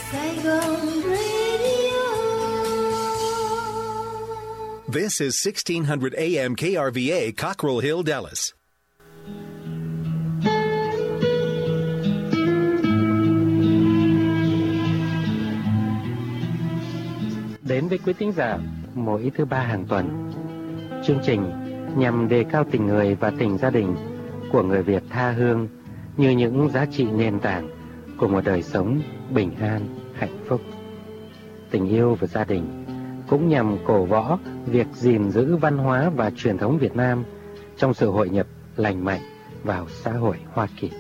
Saigon Radio. This is 1600 AM KRVA, Cockrell Hill, Dallas. Đến với quý thính giả mỗi thứ ba hàng tuần, chương trình nhằm đề cao tình người và tình gia đình của người Việt tha hương như những giá trị nền tảng của một đời sống bình an, hạnh phúc. Tình yêu và gia đình cũng nhằm cổ võ việc gìn giữ văn hóa và truyền thống Việt Nam trong sự hội nhập lành mạnh vào xã hội Hoa Kỳ.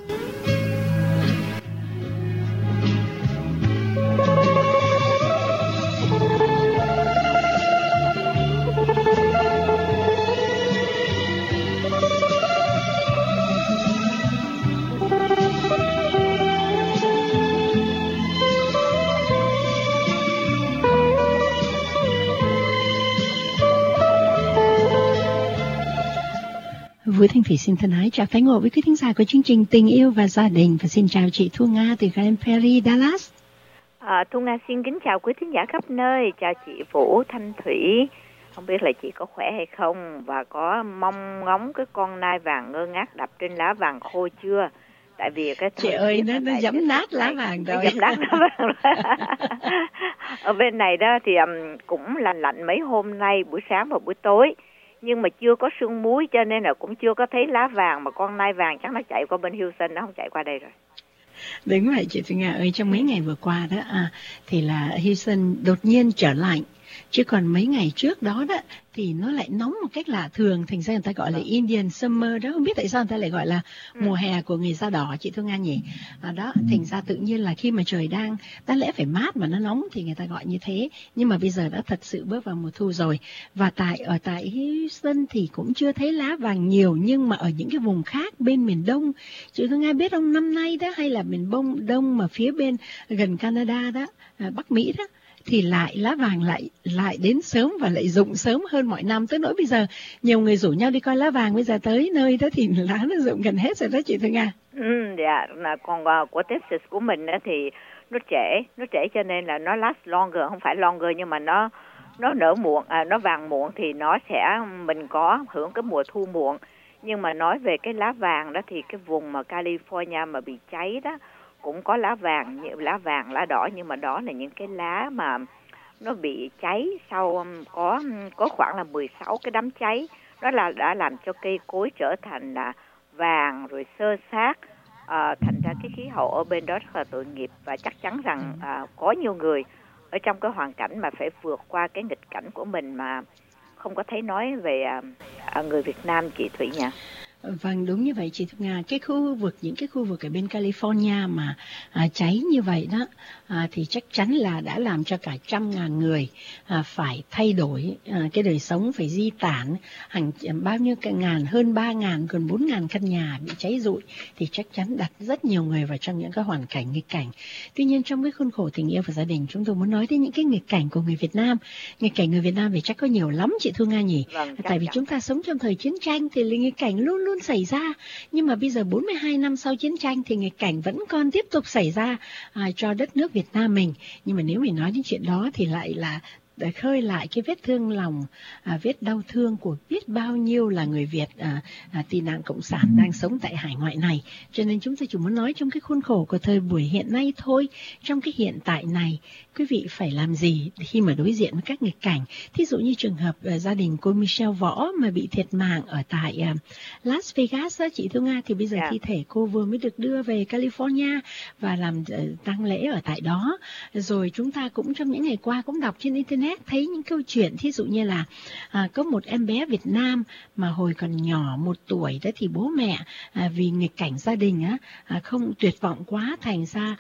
Vũ Thanh Thủy xin thân ái chào tái ngộ với quý thính giả của chương trình Tình yêu và gia đình, và xin chào chị Thu Nga từ Grand Prairie, Dallas. Thu Nga xin kính chào quý thính giả khắp nơi, chào chị Vũ Thanh Thủy. Không biết là chị có khỏe hay không và có mong ngóng cái con nai vàng ngơ ngác đập trên lá vàng khô chưa? Tại vì cái chị ơi nó giẫm nát lá vàng rồi. Giẫm nát lá vàng rồi. Ở bên này đó thì cũng lạnh lạnh mấy hôm nay, buổi sáng và buổi tối. Nhưng mà chưa có sương muối cho nên là cũng chưa có thấy lá vàng, mà con nai vàng chắc nó chạy qua bên Houston, nó không chạy qua đây rồi. Đúng vậy chị Thu Nga ơi, trong mấy ngày vừa qua đó thì là Houston đột nhiên trở lạnh, chứ còn mấy ngày trước đó đó thì nó lại nóng một cách lạ thường, thành ra người ta gọi là Indian Summer đó, không biết tại sao người ta lại gọi là mùa hè của người da đỏ chị Thu Nga nhỉ. Đó, thành ra tự nhiên là khi mà trời đang đáng lẽ phải mát mà nó nóng thì người ta gọi như thế, nhưng mà bây giờ đã thật sự bước vào mùa thu rồi. Và ở tại Houston thì cũng chưa thấy lá vàng nhiều, nhưng mà ở những cái vùng khác bên miền Đông, chị Thu Nga biết không, năm nay đó hay là miền Đông mà phía bên gần Canada đó, Bắc Mỹ đó, thì lại lá vàng lại đến sớm và lại rụng sớm hơn mọi năm, tới nỗi bây giờ nhiều người rủ nhau đi coi lá vàng, bây giờ tới nơi đó thì lá nó rụng gần hết rồi đó chị Thu Nga. Dạ, còn của Texas của mình đó thì nó trễ cho nên là nó last longer, không phải longer nhưng mà nó nở muộn, nó vàng muộn thì nó sẽ mình có hưởng cái mùa thu muộn. Nhưng mà nói về cái lá vàng đó thì cái vùng mà California mà bị cháy đó cũng có lá vàng, lá vàng, lá đỏ, nhưng mà đó là những cái lá mà nó bị cháy sau có khoảng là 16 cái đám cháy. Đó là đã làm cho cây cối trở thành là vàng rồi xơ xác. Thành ra cái khí hậu ở bên đó rất là tội nghiệp, và chắc chắn rằng có nhiều người ở trong cái hoàn cảnh mà phải vượt qua cái nghịch cảnh của mình mà không có thấy nói về người Việt Nam chị Thủy nhỉ? Vâng, đúng như vậy chị Thu Nga. Những cái khu vực ở bên California mà cháy như vậy đó thì chắc chắn là đã làm cho cả 100.000 người phải thay đổi cái đời sống, phải di tản, bao nhiêu cả ngàn, hơn 3.000, gần 4.000 căn nhà bị cháy rụi, thì chắc chắn đặt rất nhiều người vào trong những cái hoàn cảnh nghịch cảnh. Tuy nhiên trong cái khuôn khổ tình yêu và gia đình, chúng tôi muốn nói đến những cái nghịch cảnh của người Việt Nam. Nghịch cảnh người Việt Nam thì chắc có nhiều lắm chị Thu Nga nhỉ? Vâng, tại vì chúng ta sống trong thời chiến tranh thì nghịch cảnh luôn luôn xảy ra, nhưng mà bây giờ 42 năm sau chiến tranh thì nghịch cảnh vẫn còn tiếp tục xảy ra cho đất nước Việt Nam mình. Nhưng mà nếu mình nói đến chuyện đó thì lại là để khơi lại cái vết thương lòng, vết đau thương của biết bao nhiêu là người Việt tị nạn cộng sản đang sống tại hải ngoại này. Cho nên chúng tôi chỉ muốn nói trong cái khuôn khổ của thời buổi hiện nay thôi. Trong cái hiện tại này, quý vị phải làm gì khi mà đối diện với các nghịch cảnh? Thí dụ như trường hợp gia đình cô Michelle Võ mà bị thiệt mạng ở tại Las Vegas đó chị Thu Nga, thì bây giờ thi thể cô vừa mới được đưa về California và làm tang lễ ở tại đó. Rồi chúng ta cũng trong những ngày qua cũng đọc trên Internet thấy những câu chuyện, thí dụ như là có một em bé Việt Nam mà hồi còn nhỏ 1 tuổi đó thì bố mẹ vì nghịch cảnh gia đình không tuyệt vọng quá, thành ra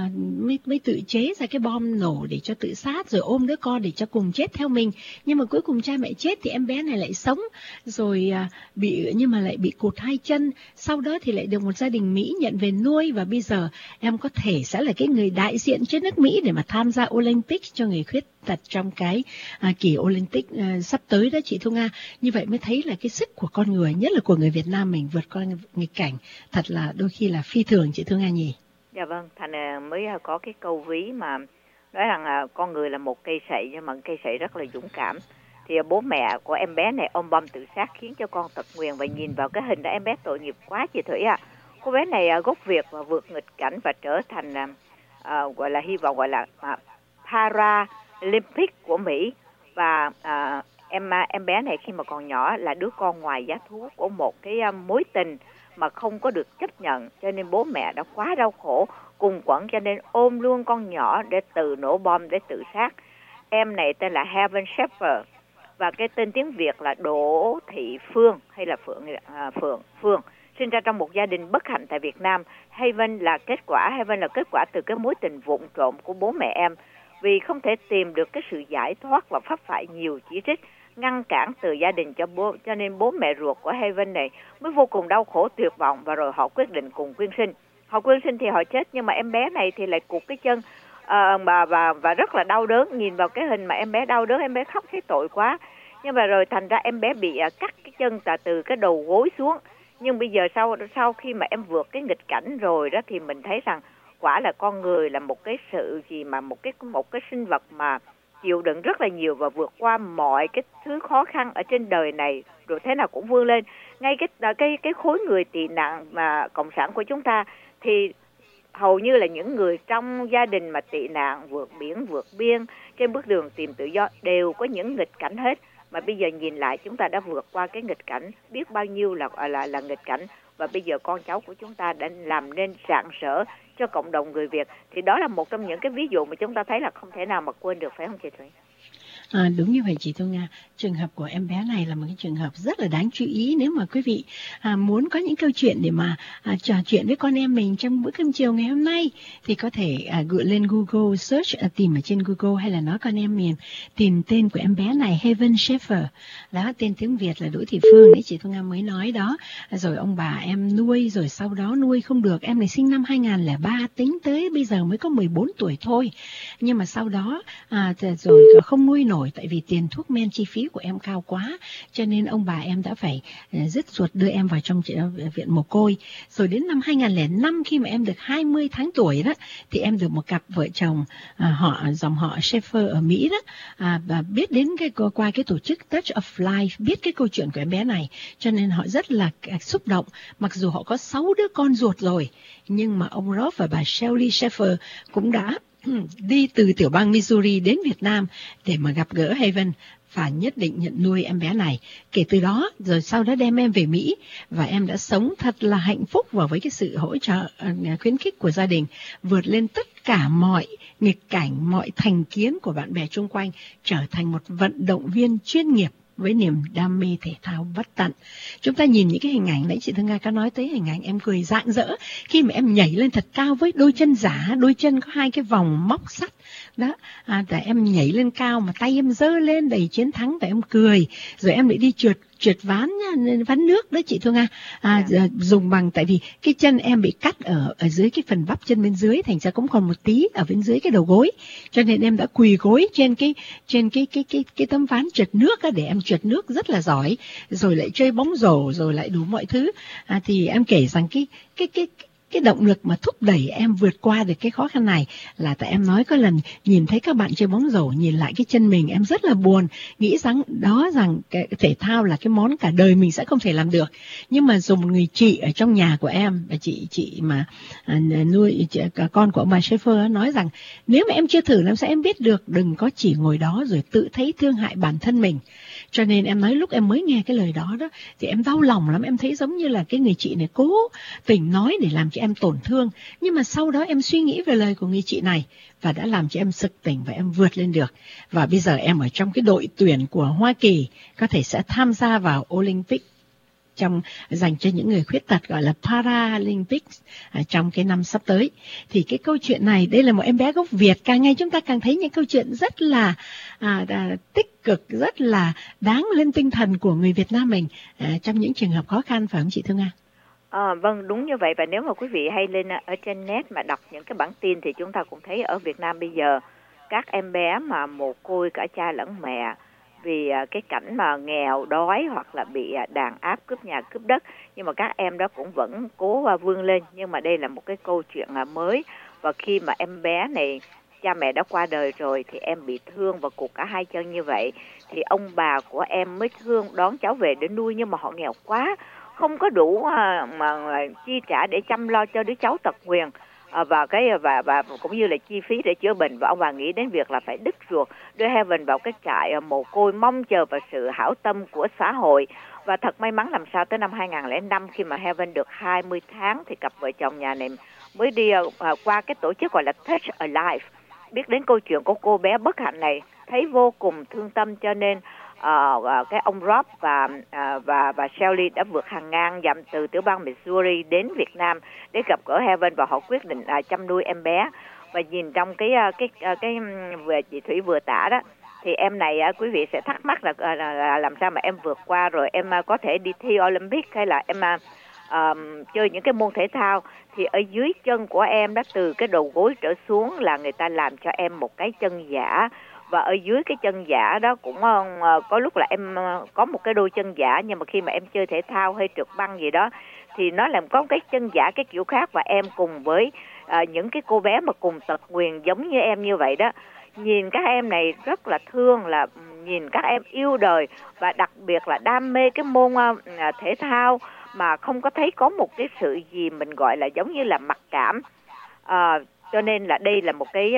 mới tự chế ra cái bom nổ để cho tự sát, rồi ôm đứa con để cho cùng chết theo mình. Nhưng mà cuối cùng cha mẹ chết thì em bé này lại sống, rồi nhưng mà lại bị cụt 2 chân. Sau đó thì lại được một gia đình Mỹ nhận về nuôi, và bây giờ em có thể sẽ là cái người đại diện cho nước Mỹ để mà tham gia Olympic cho người khuyết tật trong cái kỳ Olympic sắp tới đó chị Thu Nga. Như vậy mới thấy là cái sức của con người, nhất là của người Việt Nam mình vượt qua nghịch cảnh thật là đôi khi là phi thường chị Thu Nga nhỉ? Dạ vâng, thành mới có cái câu ví mà nói rằng con người là một cây sậy nhưng mà cây sậy rất là dũng cảm. Thì bố mẹ của em bé này ôm bom tự sát khiến cho con tật nguyền, và nhìn vào cái hình đó em bé tội nghiệp quá chị Thủy ạ. Cô bé này gốc Việt và vượt nghịch cảnh và trở thành gọi là hy vọng gọi là Paralympic của Mỹ. Và em bé này khi mà còn nhỏ là đứa con ngoài giá thú của một cái mối tình mà không có được chấp nhận, cho nên bố mẹ đã quá đau khổ cùng quẫn, cho nên ôm luôn con nhỏ để từ nổ bom để tự sát. Em này tên là Haven Sheffer và cái tên tiếng Việt là Đỗ Thị Phương hay là Phương, sinh ra trong một gia đình bất hạnh tại Việt Nam. Haven là kết quả từ cái mối tình vụng trộm của bố mẹ em, vì không thể tìm được cái sự giải thoát và vấp phải nhiều chỉ trích ngăn cản từ gia đình cho nên bố mẹ ruột của Haven này mới vô cùng đau khổ tuyệt vọng, và rồi họ quyết định cùng quyên sinh. Họ quyên sinh thì họ chết, nhưng mà em bé này thì lại cụt cái chân và rất là đau đớn. Nhìn vào cái hình mà em bé đau đớn, em bé khóc thấy tội quá, nhưng mà rồi thành ra em bé bị cắt cái chân từ cái đầu gối xuống. Nhưng bây giờ sau khi mà em vượt cái nghịch cảnh rồi đó, thì mình thấy rằng quả là con người là một cái sự gì mà một cái sinh vật mà chịu đựng rất là nhiều và vượt qua mọi cái thứ khó khăn ở trên đời này, rồi thế nào cũng vươn lên. Ngay cái khối người tị nạn mà cộng sản của chúng ta thì hầu như là những người trong gia đình mà tị nạn vượt biển vượt biên trên bước đường tìm tự do đều có những nghịch cảnh hết. Mà bây giờ nhìn lại chúng ta đã vượt qua cái nghịch cảnh biết bao nhiêu là nghịch cảnh, và bây giờ con cháu của chúng ta đã làm nên rạng rỡ cho cộng đồng người Việt. Thì đó là một trong những cái ví dụ mà chúng ta thấy là không thể nào mà quên được, phải không chị Thủy? Đúng như vậy chị Thu Nga. Trường hợp của em bé này là một cái trường hợp rất là đáng chú ý. Nếu mà quý vị muốn có những câu chuyện để mà trò chuyện với con em mình trong bữa cơm chiều ngày hôm nay, thì có thể gửi lên Google search, tìm ở trên Google hay là nói con em mình, tìm tên của em bé này Haven Sheffer. Đó, tên tiếng Việt là Đỗ Thị Phương đấy chị Thu Nga mới nói đó. Rồi ông bà em nuôi, rồi sau đó nuôi không được. Em này sinh năm 2003, tính tới bây giờ mới có 14 tuổi thôi. Nhưng mà sau đó rồi không nuôi nổi, tại vì tiền thuốc men chi phí của em cao quá, cho nên ông bà em đã phải dứt ruột đưa em vào trong viện mồ côi. Rồi đến năm 2005 khi mà em được 20 tháng tuổi đó, thì em được một cặp vợ chồng dòng họ Sheffer ở Mỹ đó, và biết đến qua cái tổ chức Touch of Life, biết cái câu chuyện của em bé này, cho nên họ rất là xúc động. Mặc dù họ có 6 đứa con ruột rồi, nhưng mà ông Rob và bà Shelley Sheffer cũng đã đi từ tiểu bang Missouri đến Việt Nam để mà gặp gỡ Haven và nhất định nhận nuôi em bé này. Kể từ đó rồi sau đó đem em về Mỹ, và em đã sống thật là hạnh phúc, và với cái sự hỗ trợ khuyến khích của gia đình, vượt lên tất cả mọi nghịch cảnh, mọi thành kiến của bạn bè xung quanh, trở thành một vận động viên chuyên nghiệp với niềm đam mê thể thao bất tận. Chúng ta nhìn những cái hình ảnh nãy chị Thương Nga có nói tới hình ảnh em cười rạng rỡ khi mà em nhảy lên thật cao với đôi chân giả, đôi chân có 2 cái vòng móc sắt đó, để em nhảy lên cao mà tay em giơ lên đầy chiến thắng và em cười. Rồi em lại đi trượt ván nước đó chị Thương Nga, dùng bằng, tại vì cái chân em bị cắt ở dưới cái phần bắp chân bên dưới, thành ra cũng còn một tí ở bên dưới cái đầu gối, cho nên em đã quỳ gối trên cái tấm ván trượt nước á, để em trượt nước rất là giỏi, rồi lại chơi bóng rổ, rồi lại đủ mọi thứ. Thì em kể rằng cái động lực mà thúc đẩy em vượt qua được cái khó khăn này là tại em nói có lần nhìn thấy các bạn chơi bóng rổ, nhìn lại cái chân mình em rất là buồn, nghĩ rằng cái thể thao là cái món cả đời mình sẽ không thể làm được. Nhưng mà dùng một người chị ở trong nhà của em, chị mà nuôi con của ông bà Sheffer nói rằng nếu mà em chưa thử làm sao em biết được, đừng có chỉ ngồi đó rồi tự thấy thương hại bản thân mình. Cho nên em nói lúc em mới nghe cái lời đó thì em đau lòng lắm, em thấy giống như là cái người chị này cố tình nói để làm cho em tổn thương. Nhưng mà sau đó em suy nghĩ về lời của người chị này và đã làm cho em sực tỉnh và em vượt lên được. Và bây giờ em ở trong cái đội tuyển của Hoa Kỳ, có thể sẽ tham gia vào Olympic dành cho những người khuyết tật, gọi là Paralympics, trong cái năm sắp tới. Thì cái câu chuyện này, đây là một em bé gốc Việt, càng ngày chúng ta càng thấy những câu chuyện rất là tích cực, rất là đáng lên tinh thần của người Việt Nam mình trong những trường hợp khó khăn, phải không chị Thương Nga? Vâng, đúng như vậy. Và nếu mà quý vị hay lên ở trên net mà đọc những cái bản tin thì chúng ta cũng thấy ở Việt Nam bây giờ các em bé mà mồ côi cả cha lẫn mẹ vì cái cảnh mà nghèo đói hoặc là bị đàn áp, cướp nhà cướp đất, nhưng mà các em đó cũng vẫn cố vươn lên. Nhưng mà đây là một cái câu chuyện mới, và khi mà em bé này cha mẹ đã qua đời rồi thì em bị thương và cụt cả hai chân như vậy. Thì ông bà của em mới thương đón cháu về để nuôi, nhưng mà họ nghèo quá, không có đủ mà chi trả để chăm lo cho đứa cháu tật nguyền và cũng như là chi phí để chữa bệnh. Và ông bà nghĩ đến việc là phải đứt ruột đưa Heaven vào cái trại mồ côi, mong chờ vào sự hảo tâm của xã hội. Và thật may mắn làm sao tới năm 2005 khi mà Heaven được 20 tháng thì cặp vợ chồng nhà này mới đi qua cái tổ chức gọi là Touch a Life, biết đến câu chuyện của cô bé bất hạnh này, thấy vô cùng thương tâm, cho nên cái ông Rob và Shelley đã vượt hàng ngàn dặm từ tiểu bang Missouri đến Việt Nam để gặp gỡ Heaven, và họ quyết định chăm nuôi em bé. Và nhìn trong cái về chị Thủy vừa tả đó, thì em này quý vị sẽ thắc mắc là làm sao mà em vượt qua rồi em có thể đi thi Olympic hay là em chơi những cái môn thể thao. Thì ở dưới chân của em đó, từ cái đầu gối trở xuống là người ta làm cho em một cái chân giả, và ở dưới cái chân giả đó cũng có lúc là em có một cái đôi chân giả, nhưng mà khi mà em chơi thể thao hay trượt băng gì đó thì nó làm có cái chân giả cái kiểu khác. Và em cùng với những cái cô bé mà cùng tật nguyền giống như em như vậy đó, nhìn các em này rất là thương, là nhìn các em yêu đời và đặc biệt là đam mê cái môn thể thao mà không có thấy có một cái sự gì mình gọi là giống như là mặc cảm. Cho nên là đây là một cái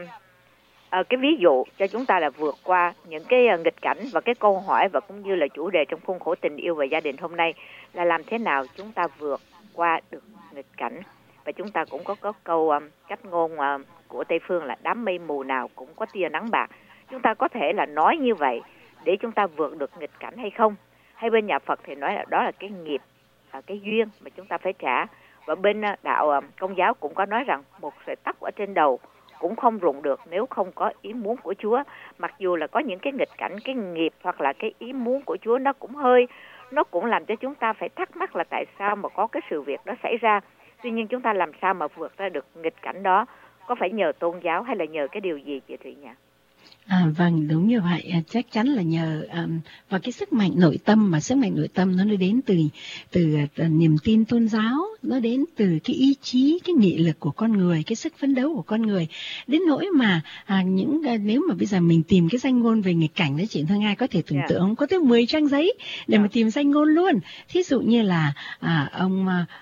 ví dụ cho chúng ta là vượt qua những cái nghịch cảnh. Và cái câu hỏi và cũng như là chủ đề trong khuôn khổ tình yêu và gia đình hôm nay là làm thế nào chúng ta vượt qua được nghịch cảnh. Và chúng ta cũng có câu cách ngôn của Tây Phương là đám mây mù nào cũng có tia nắng bạc. Chúng ta có thể là nói như vậy để chúng ta vượt được nghịch cảnh hay không? Hay bên nhà Phật thì nói là đó là cái nghiệp, cái duyên mà chúng ta phải trả. Và bên đạo Công giáo cũng có nói rằng một sợi tóc ở trên đầu cũng không rụng được nếu không có ý muốn của Chúa. Mặc dù là có những cái nghịch cảnh, cái nghiệp hoặc là cái ý muốn của Chúa nó cũng làm cho chúng ta phải thắc mắc là tại sao mà có cái sự việc đó xảy ra. Tuy nhiên chúng ta làm sao mà vượt ra được nghịch cảnh đó? Có phải nhờ tôn giáo hay là nhờ cái điều gì chị Thủy nhỉ? Vâng, đúng như vậy. Chắc chắn là nhờ vào cái sức mạnh nội tâm, mà sức mạnh nội tâm nó đến từ niềm tin tôn giáo, nó đến từ cái ý chí, cái nghị lực của con người, cái sức phấn đấu của con người. Đến nỗi mà nếu mà bây giờ mình tìm cái danh ngôn về nghịch cảnh đó, chị Thương Ai có thể tưởng tượng có tới 10 trang giấy để mà tìm danh ngôn luôn. Thí dụ như là ông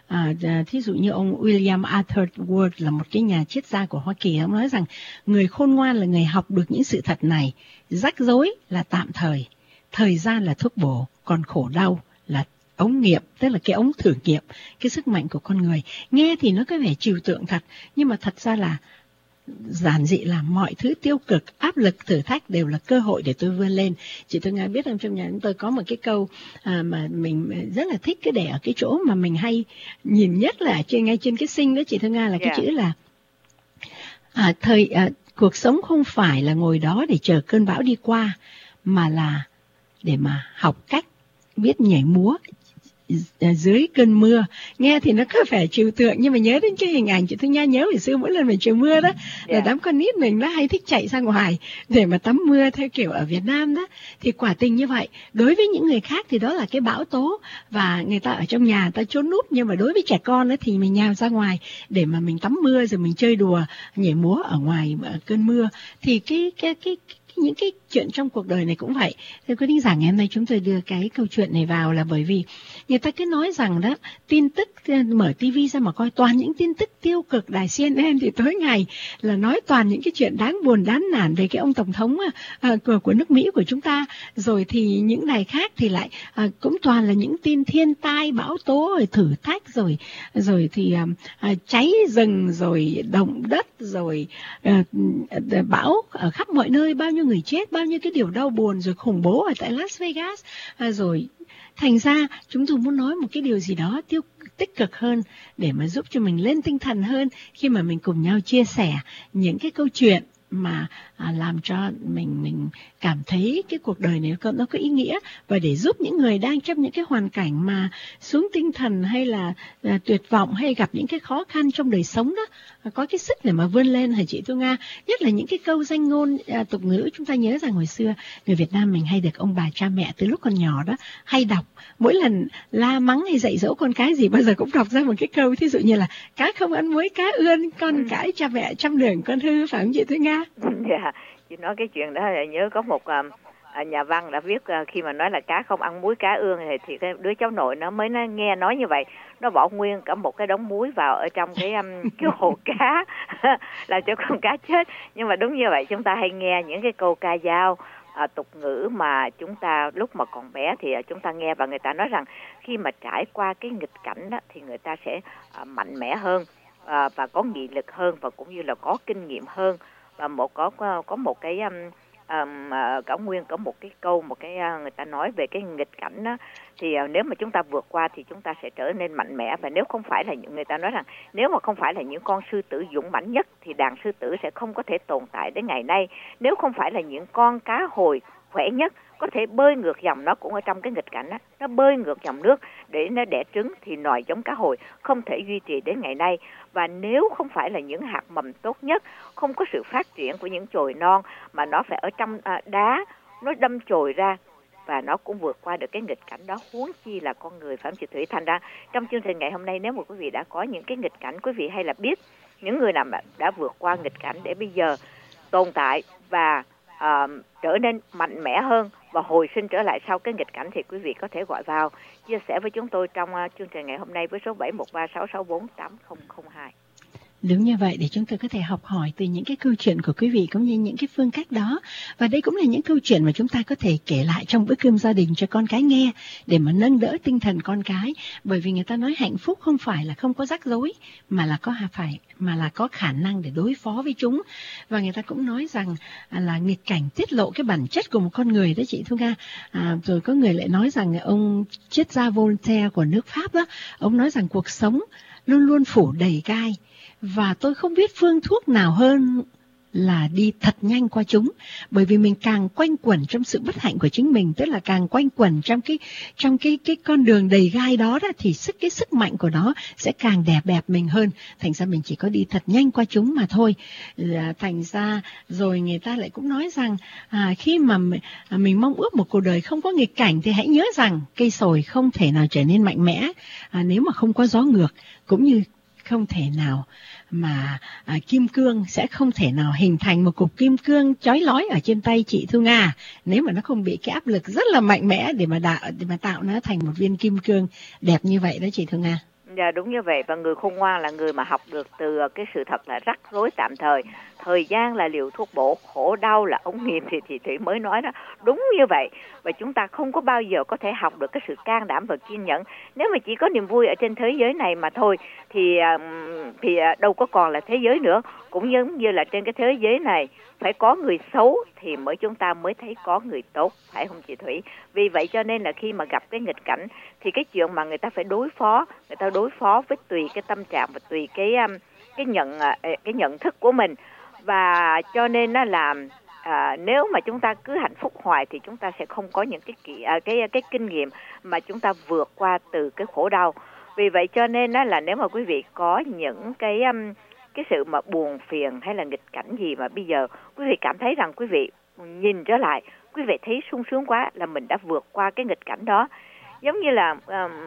William Arthur Ward là một cái nhà triết gia của Hoa Kỳ, ông nói rằng người khôn ngoan là người học được những sự thật này: rắc rối là tạm thời gian là thuốc bổ, còn khổ đau là ống nghiệm, tức là cái ống thử nghiệm cái sức mạnh của con người. Nghe thì nó có vẻ trừu tượng thật, nhưng mà thật ra là giản dị là mọi thứ tiêu cực, áp lực, thử thách đều là cơ hội để tôi vươn lên. Chị Thương Nga biết không, trong nhà chúng tôi có một cái câu mà mình rất là thích, cái để ở cái chỗ mà mình hay nhìn nhất là ngay trên cái sinh đó chị Thương Nga, là cái chữ là cuộc sống không phải là ngồi đó để chờ cơn bão đi qua, mà là để mà học cách biết nhảy múa dưới cơn mưa. Nghe thì nó có vẻ trừu tượng, nhưng mà nhớ đến cái hình ảnh chị Thương Nha nhớ hồi xưa mỗi lần mình trời mưa đó là đám con nít mình nó hay thích chạy ra ngoài để mà tắm mưa theo kiểu ở Việt Nam đó. Thì quả tình như vậy, đối với những người khác thì đó là cái bão tố và người ta ở trong nhà người ta trốn núp, nhưng mà đối với trẻ con đó thì mình nhào ra ngoài để mà mình tắm mưa rồi mình chơi đùa nhảy múa ở ngoài cơn mưa. Thì những cái chuyện trong cuộc đời này cũng vậy. Thưa quý thính giả, ngày hôm nay chúng tôi đưa cái câu chuyện này vào là bởi vì người ta cứ nói rằng đó, tin tức, mở tivi ra mà coi toàn những tin tức tiêu cực. Đài CNN thì tối ngày là nói toàn những cái chuyện đáng buồn đáng nản về cái ông tổng thống của nước Mỹ của chúng ta. Rồi thì những đài khác thì lại cũng toàn là những tin thiên tai, bão tố, rồi thử thách, rồi thì cháy rừng, rồi động đất, rồi bão ở khắp mọi nơi, bao nhiêu người chết, bao nhiêu cái điều đau buồn, rồi khủng bố ở tại Las Vegas. Rồi thành ra chúng tôi muốn nói một cái điều gì đó tích cực hơn để mà giúp cho mình lên tinh thần hơn khi mà mình cùng nhau chia sẻ những cái câu chuyện mà làm cho mình cảm thấy cái cuộc đời này nó có ý nghĩa, và để giúp những người đang trong những cái hoàn cảnh mà xuống tinh thần hay là tuyệt vọng hay gặp những cái khó khăn trong đời sống đó, có cái sức để mà vươn lên hả chị Thu Nga? Nhất là những cái câu danh ngôn tục ngữ, chúng ta nhớ rằng hồi xưa người Việt Nam mình hay được ông bà cha mẹ từ lúc còn nhỏ đó hay đọc, mỗi lần la mắng hay dạy dỗ con cái gì bao giờ cũng đọc ra một cái câu, thí dụ như là cá không ăn muối cá ươn, con cãi cha mẹ trăm đường con hư, phải không chị Thu Nga? Dạ, chị nói cái chuyện đó là nhớ có một nhà văn đã viết khi mà nói là cá không ăn muối cá ương thì cái đứa cháu nội nó mới nghe nói như vậy, nó bỏ nguyên cả một cái đống muối vào ở trong cái hồ cá làm cho con cá chết. Nhưng mà đúng như vậy, chúng ta hay nghe những cái câu ca dao tục ngữ mà chúng ta lúc mà còn bé thì chúng ta nghe, và người ta nói rằng khi mà trải qua cái nghịch cảnh đó thì người ta sẽ mạnh mẽ hơn và có nghị lực hơn, và cũng như là có kinh nghiệm hơn. Và có một cái cả nguyên có một cái câu, một cái người ta nói về cái nghịch cảnh đó, thì nếu mà chúng ta vượt qua thì chúng ta sẽ trở nên mạnh mẽ. Và nếu không phải là người ta nói rằng nếu mà không phải là những con sư tử dũng mãnh nhất thì đàn sư tử sẽ không có thể tồn tại đến ngày nay. Nếu không phải là những con cá hồi khỏe nhất có thể bơi ngược dòng, nó cũng ở trong cái nghịch cảnh đó, nó bơi ngược dòng nước để nó đẻ trứng, thì nòi giống cá hồi không thể duy trì đến ngày nay. Và nếu không phải là những hạt mầm tốt nhất, không có sự phát triển của những chồi non mà nó phải ở trong đá, nó đâm chồi ra và nó cũng vượt qua được cái nghịch cảnh đó, huống chi là con người, phải không chị Thủy? Thành ra trong chương trình ngày hôm nay, nếu mà quý vị đã có những cái nghịch cảnh, quý vị hay là biết những người nào đã vượt qua nghịch cảnh để bây giờ tồn tại và trở nên mạnh mẽ hơn và hồi sinh trở lại sau cái nghịch cảnh, thì quý vị có thể gọi vào chia sẻ với chúng tôi trong chương trình ngày hôm nay với số 71366480002. Đúng như vậy, để chúng tôi có thể học hỏi từ những cái câu chuyện của quý vị cũng như những cái phương cách đó. Và đây cũng là những câu chuyện mà chúng ta có thể kể lại trong bữa cơm gia đình cho con cái nghe, để mà nâng đỡ tinh thần con cái. Bởi vì người ta nói hạnh phúc không phải là không có rắc rối, mà là có khả năng để đối phó với chúng. Và người ta cũng nói rằng là nghịch cảnh tiết lộ cái bản chất của một con người đó chị Thu Nga. Rồi có người lại nói rằng ông triết gia Voltaire của nước Pháp đó, ông nói rằng cuộc sống luôn luôn phủ đầy gai, và tôi không biết phương thuốc nào hơn là đi thật nhanh qua chúng. Bởi vì mình càng quanh quẩn trong sự bất hạnh của chính mình, tức là càng quanh quẩn trong cái con đường đầy gai đó, thì cái sức mạnh của nó sẽ càng đè bẹp mình hơn. Thành ra mình chỉ có đi thật nhanh qua chúng mà thôi. Thành ra rồi người ta lại cũng nói rằng khi mà mình mong ước một cuộc đời không có nghịch cảnh thì hãy nhớ rằng cây sồi không thể nào trở nên mạnh mẽ nếu mà không có gió ngược, cũng như không thể nào mà kim cương sẽ không thể nào hình thành một cục kim cương chói lói ở trên tay chị Thu Nga nếu mà nó không bị cái áp lực rất là mạnh mẽ để mà tạo nó thành một viên kim cương đẹp như vậy đó chị Thu Nga. Dạ đúng như vậy, và người khôn ngoan là người mà học được từ cái sự thật là rắc rối tạm thời, thời gian là liều thuốc bổ, khổ đau là ống nghiệm, thì chị Thủy mới nói đó, đúng như vậy. Và chúng ta không có bao giờ có thể học được cái sự can đảm và kiên nhẫn nếu mà chỉ có niềm vui ở trên thế giới này mà thôi, thì đâu có còn là thế giới nữa. Cũng giống như là trên cái thế giới này phải có người xấu thì chúng ta mới thấy có người tốt, phải không chị Thủy? Vì vậy cho nên là khi mà gặp cái nghịch cảnh thì cái chuyện mà người ta phải đối phó với tùy cái tâm trạng và tùy cái nhận thức của mình. Và cho nên là nếu mà chúng ta cứ hạnh phúc hoài thì chúng ta sẽ không có những cái kinh nghiệm mà chúng ta vượt qua từ cái khổ đau. Vì vậy cho nên là nếu mà quý vị có những cái sự mà buồn phiền hay là nghịch cảnh gì mà bây giờ quý vị cảm thấy rằng quý vị nhìn trở lại, quý vị thấy sung sướng quá là mình đã vượt qua cái nghịch cảnh đó. Giống như là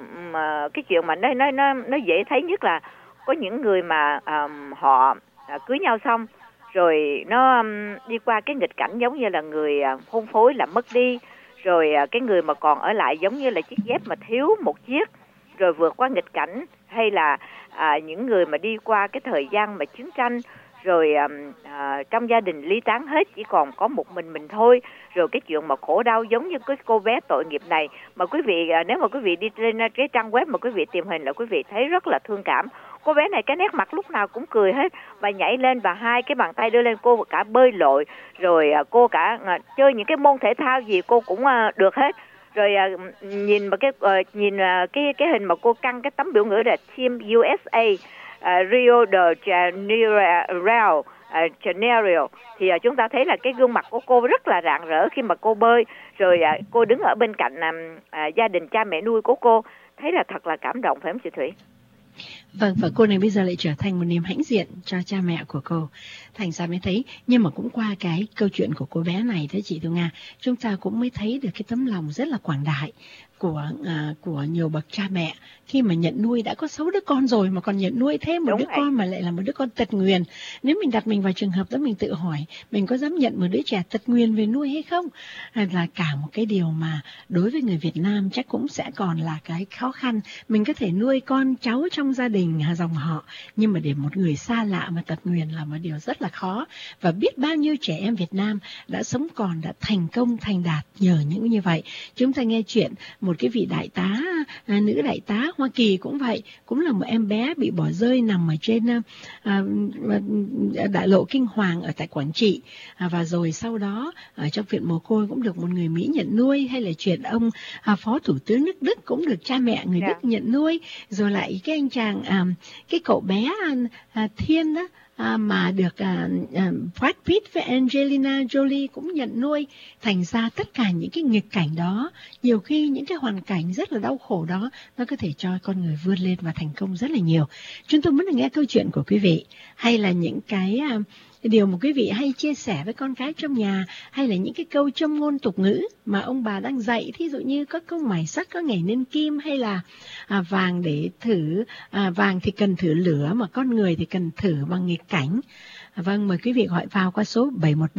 cái chuyện mà nó dễ thấy nhất là có những người mà họ cưới nhau xong rồi nó đi qua cái nghịch cảnh giống như là người hôn phối là mất đi, rồi cái người mà còn ở lại giống như là chiếc dép mà thiếu một chiếc, rồi vượt qua nghịch cảnh, hay là những người mà đi qua cái thời gian mà chiến tranh, rồi trong gia đình ly tán hết, chỉ còn có một mình thôi. Rồi cái chuyện mà khổ đau giống như cái cô bé tội nghiệp này mà quý vị, nếu mà quý vị đi lên cái trang web mà quý vị tìm hình là quý vị thấy rất là thương cảm. Cô bé này cái nét mặt lúc nào cũng cười hết, và nhảy lên và hai cái bàn tay đưa lên, cô cả bơi lội, rồi cô cả chơi những cái môn thể thao gì cô cũng được hết. Rồi nhìn cái hình mà cô căng cái tấm biểu ngữ là Team USA Rio de Janeiro Janeiro, thì chúng ta thấy là cái gương mặt của cô rất là rạng rỡ khi mà cô bơi, rồi cô đứng ở bên cạnh gia đình cha mẹ nuôi của cô, thấy là thật là cảm động, phải không chị Thủy? Vâng, và cô này bây giờ lại trở thành một niềm hãnh diện cho cha mẹ của cô. Thành ra mới thấy, nhưng mà cũng qua cái câu chuyện của cô bé này thế chị Thu Nga, chúng ta cũng mới thấy được cái tấm lòng rất là quảng đại của nhiều bậc cha mẹ khi mà nhận nuôi, đã có 6 đứa con rồi mà còn nhận nuôi thêm một đứa con mà lại là một đứa con tật nguyền. Nếu mình đặt mình vào trường hợp đó, mình tự hỏi mình có dám nhận một đứa trẻ tật nguyền về nuôi hay không? Là cả một cái điều mà đối với người Việt Nam chắc cũng sẽ còn là cái khó khăn. Mình có thể nuôi con cháu trong gia đình dòng họ, nhưng mà để một người xa lạ mà tật nguyền là một điều rất là khó. Và biết bao nhiêu trẻ em Việt Nam đã sống còn, đã thành công thành đạt nhờ những như vậy. Chúng ta nghe chuyện một cái vị đại tá, nữ đại tá Hoa Kỳ cũng vậy, cũng là một em bé bị bỏ rơi nằm ở trên đại lộ Kinh Hoàng ở tại Quảng Trị, và rồi sau đó ở trong viện mồ côi cũng được một người Mỹ nhận nuôi, hay là chuyện ông phó thủ tướng nước Đức cũng được cha mẹ người Đức nhận nuôi, rồi lại cái anh chàng cái cậu bé Thiên đó, mà được Brad Pitt với Angelina Jolie cũng nhận nuôi. Thành ra tất cả những cái nghịch cảnh đó, nhiều khi những cái hoàn cảnh rất là đau khổ đó, nó có thể cho con người vươn lên và thành công rất là nhiều. Chúng tôi muốn được nghe câu chuyện của quý vị, hay là những cái điều mà quý vị hay chia sẻ với con cái trong nhà, hay là những cái câu châm ngôn tục ngữ mà ông bà đang dạy, thí dụ như có câu mài sắt có ngày nên kim, hay là vàng để thử vàng thì cần thử lửa, mà con người thì cần thử bằng nghịch cảnh. Vâng, mời quý vị gọi vào qua số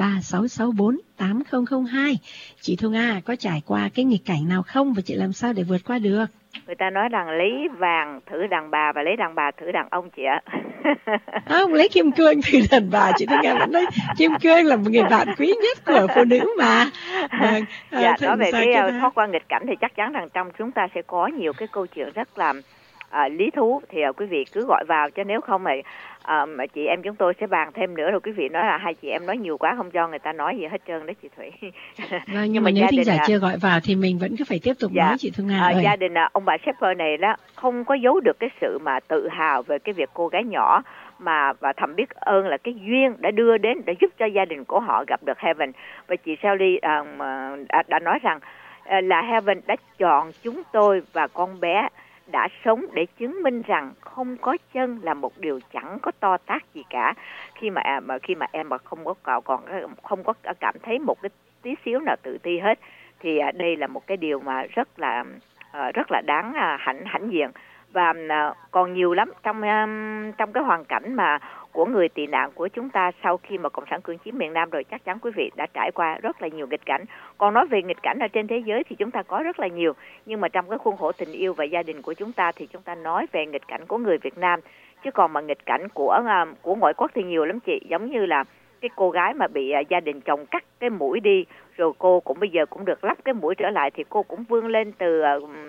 713-664-8002. Chị Thu Nga có trải qua cái nghịch cảnh nào không, và chị làm sao để vượt qua được? Người ta nói rằng lấy vàng thử đàn bà và lấy đàn bà thử đàn ông chị ạ. Không, lấy kim cương thử đàn bà. Chị Thu Nga vẫn nói kim cương là một người bạn quý nhất của phụ nữ mà. Vâng, dạ, nói về cái thoát qua nghịch cảnh thì chắc chắn rằng trong chúng ta sẽ có nhiều cái câu chuyện rất là lý thú, thì quý vị cứ gọi vào, chứ nếu không mà chị em chúng tôi sẽ bàn thêm nữa, rồi quý vị nói là hai chị em nói nhiều quá không cho người ta nói gì hết trơn đấy chị Thủy. Vâng, nhưng mà nếu thính giả chưa gọi vào thì mình vẫn cứ phải tiếp tục nói chị Thu Nga ơi. Gia đình ông bà Shepherd này đó không có giấu được cái sự mà tự hào về cái việc cô gái nhỏ mà, và thầm biết ơn là cái duyên đã đưa đến, đã giúp cho gia đình của họ gặp được Heaven. Và chị Sally đã nói rằng là Heaven đã chọn chúng tôi và con bé đã sống để chứng minh rằng không có chân là một điều chẳng có to tát gì cả. Khi mà em mà không có cảm thấy một cái tí xíu nào tự ti hết, thì đây là một cái điều mà rất là đáng hãnh diện. Và còn nhiều lắm trong cái hoàn cảnh mà của người tị nạn của chúng ta sau khi mà Cộng sản cưỡng chiếm miền Nam rồi, chắc chắn quý vị đã trải qua rất là nhiều nghịch cảnh. Còn nói về nghịch cảnh ở trên thế giới thì chúng ta có rất là nhiều, nhưng mà trong cái khuôn khổ tình yêu và gia đình của chúng ta thì chúng ta nói về nghịch cảnh của người Việt Nam, chứ còn mà nghịch cảnh của ngoại quốc thì nhiều lắm chị. Giống như là cái cô gái mà bị gia đình chồng cắt cái mũi đi, rồi cô cũng bây giờ cũng được lắp cái mũi trở lại, thì cô cũng vươn lên từ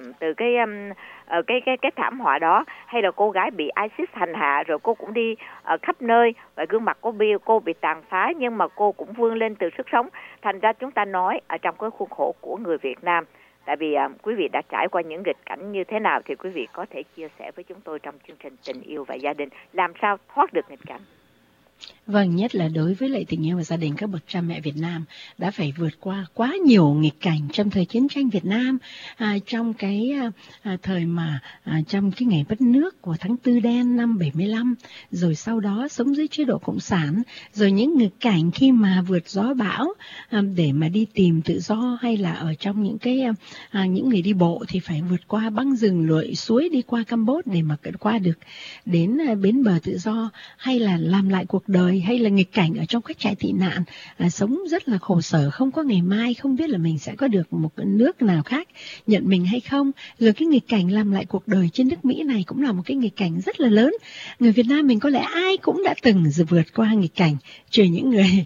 cái thảm họa đó. Hay là cô gái bị ISIS hành hạ, rồi cô cũng đi khắp nơi và gương mặt cô bị tàn phá, nhưng mà cô cũng vươn lên từ sức sống. Thành ra chúng ta nói ở trong cái khuôn khổ của người Việt Nam, tại vì quý vị đã trải qua những nghịch cảnh như thế nào thì quý vị có thể chia sẻ với chúng tôi trong chương trình Tình Yêu và Gia Đình, làm sao thoát được nghịch cảnh. Vâng, nhất là đối với lại tình yêu và gia đình, các bậc cha mẹ Việt Nam đã phải vượt qua quá nhiều nghịch cảnh trong thời chiến tranh Việt Nam, trong cái thời mà trong cái ngày mất nước của tháng 4 đen năm 75, rồi sau đó sống dưới chế độ cộng sản, rồi những nghịch cảnh khi mà vượt gió bão để mà đi tìm tự do, hay là ở trong những cái những người đi bộ thì phải vượt qua băng rừng lội suối đi qua Campuchia để mà qua được đến bến bờ tự do, hay là làm lại cuộc đời, hay là nghịch cảnh ở trong các trại tị nạn, sống rất là khổ sở, không có ngày mai, không biết là mình sẽ có được một nước nào khác nhận mình hay không. Rồi cái nghịch cảnh làm lại cuộc đời trên nước Mỹ này cũng là một cái nghịch cảnh rất là lớn. Người Việt Nam mình có lẽ ai cũng đã từng vượt qua nghịch cảnh, trừ những người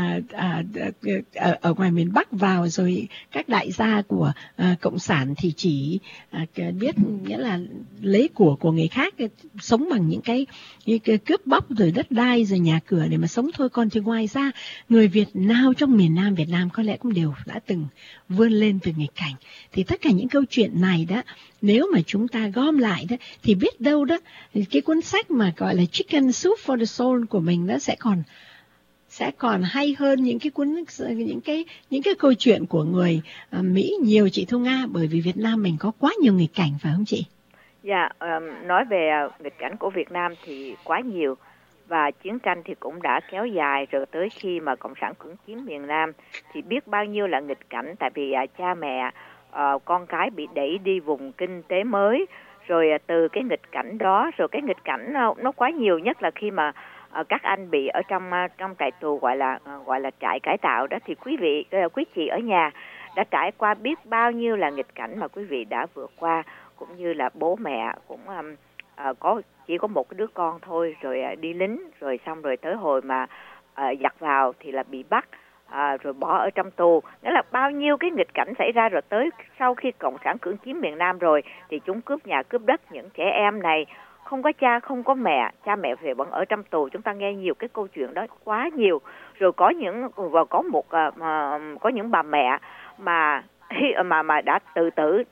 ở ngoài miền Bắc vào, rồi các đại gia của cộng sản thì chỉ biết nghĩa là lấy của người khác, sống bằng những cái cướp bóc rồi đất đai rồi nhà cửa để mà sống thôi. Còn thì ngoài ra, người Việt nào trong miền Nam Việt Nam có lẽ cũng đều đã từng vươn lên từ nghịch cảnh. Thì tất cả những câu chuyện này đó, nếu mà chúng ta gom lại đó, thì biết đâu đó cái cuốn sách mà gọi là Chicken Soup for the Soul của mình nó sẽ còn sẽ còn hay hơn những cái câu chuyện của người Mỹ nhiều, chị Thu Nga, bởi vì Việt Nam mình có quá nhiều nghịch cảnh, phải không chị? Dạ, nói về nghịch cảnh của Việt Nam thì quá nhiều, và chiến tranh thì cũng đã kéo dài rồi tới khi mà Cộng sản cưỡng chiếm miền Nam thì biết bao nhiêu là nghịch cảnh, tại vì cha mẹ con cái bị đẩy đi vùng kinh tế mới, rồi từ cái nghịch cảnh đó, rồi cái nghịch cảnh nó quá nhiều, nhất là khi mà các anh bị ở trong trại tù gọi là trại cải tạo đó, thì quý chị ở nhà đã trải qua biết bao nhiêu là nghịch cảnh mà quý vị đã vượt qua, cũng như là bố mẹ cũng chỉ có một cái đứa con thôi, rồi đi lính, rồi xong rồi tới hồi mà giặc vào thì là bị bắt, rồi bỏ ở trong tù. Nghĩa là bao nhiêu cái nghịch cảnh xảy ra, rồi tới sau khi Cộng sản cưỡng chiếm miền Nam rồi thì chúng cướp nhà cướp đất, những trẻ em này không có cha không có mẹ, cha mẹ về vẫn ở trong tù. Chúng ta nghe nhiều cái câu chuyện đó quá nhiều. Rồi có những bà mẹ mà đã tự tử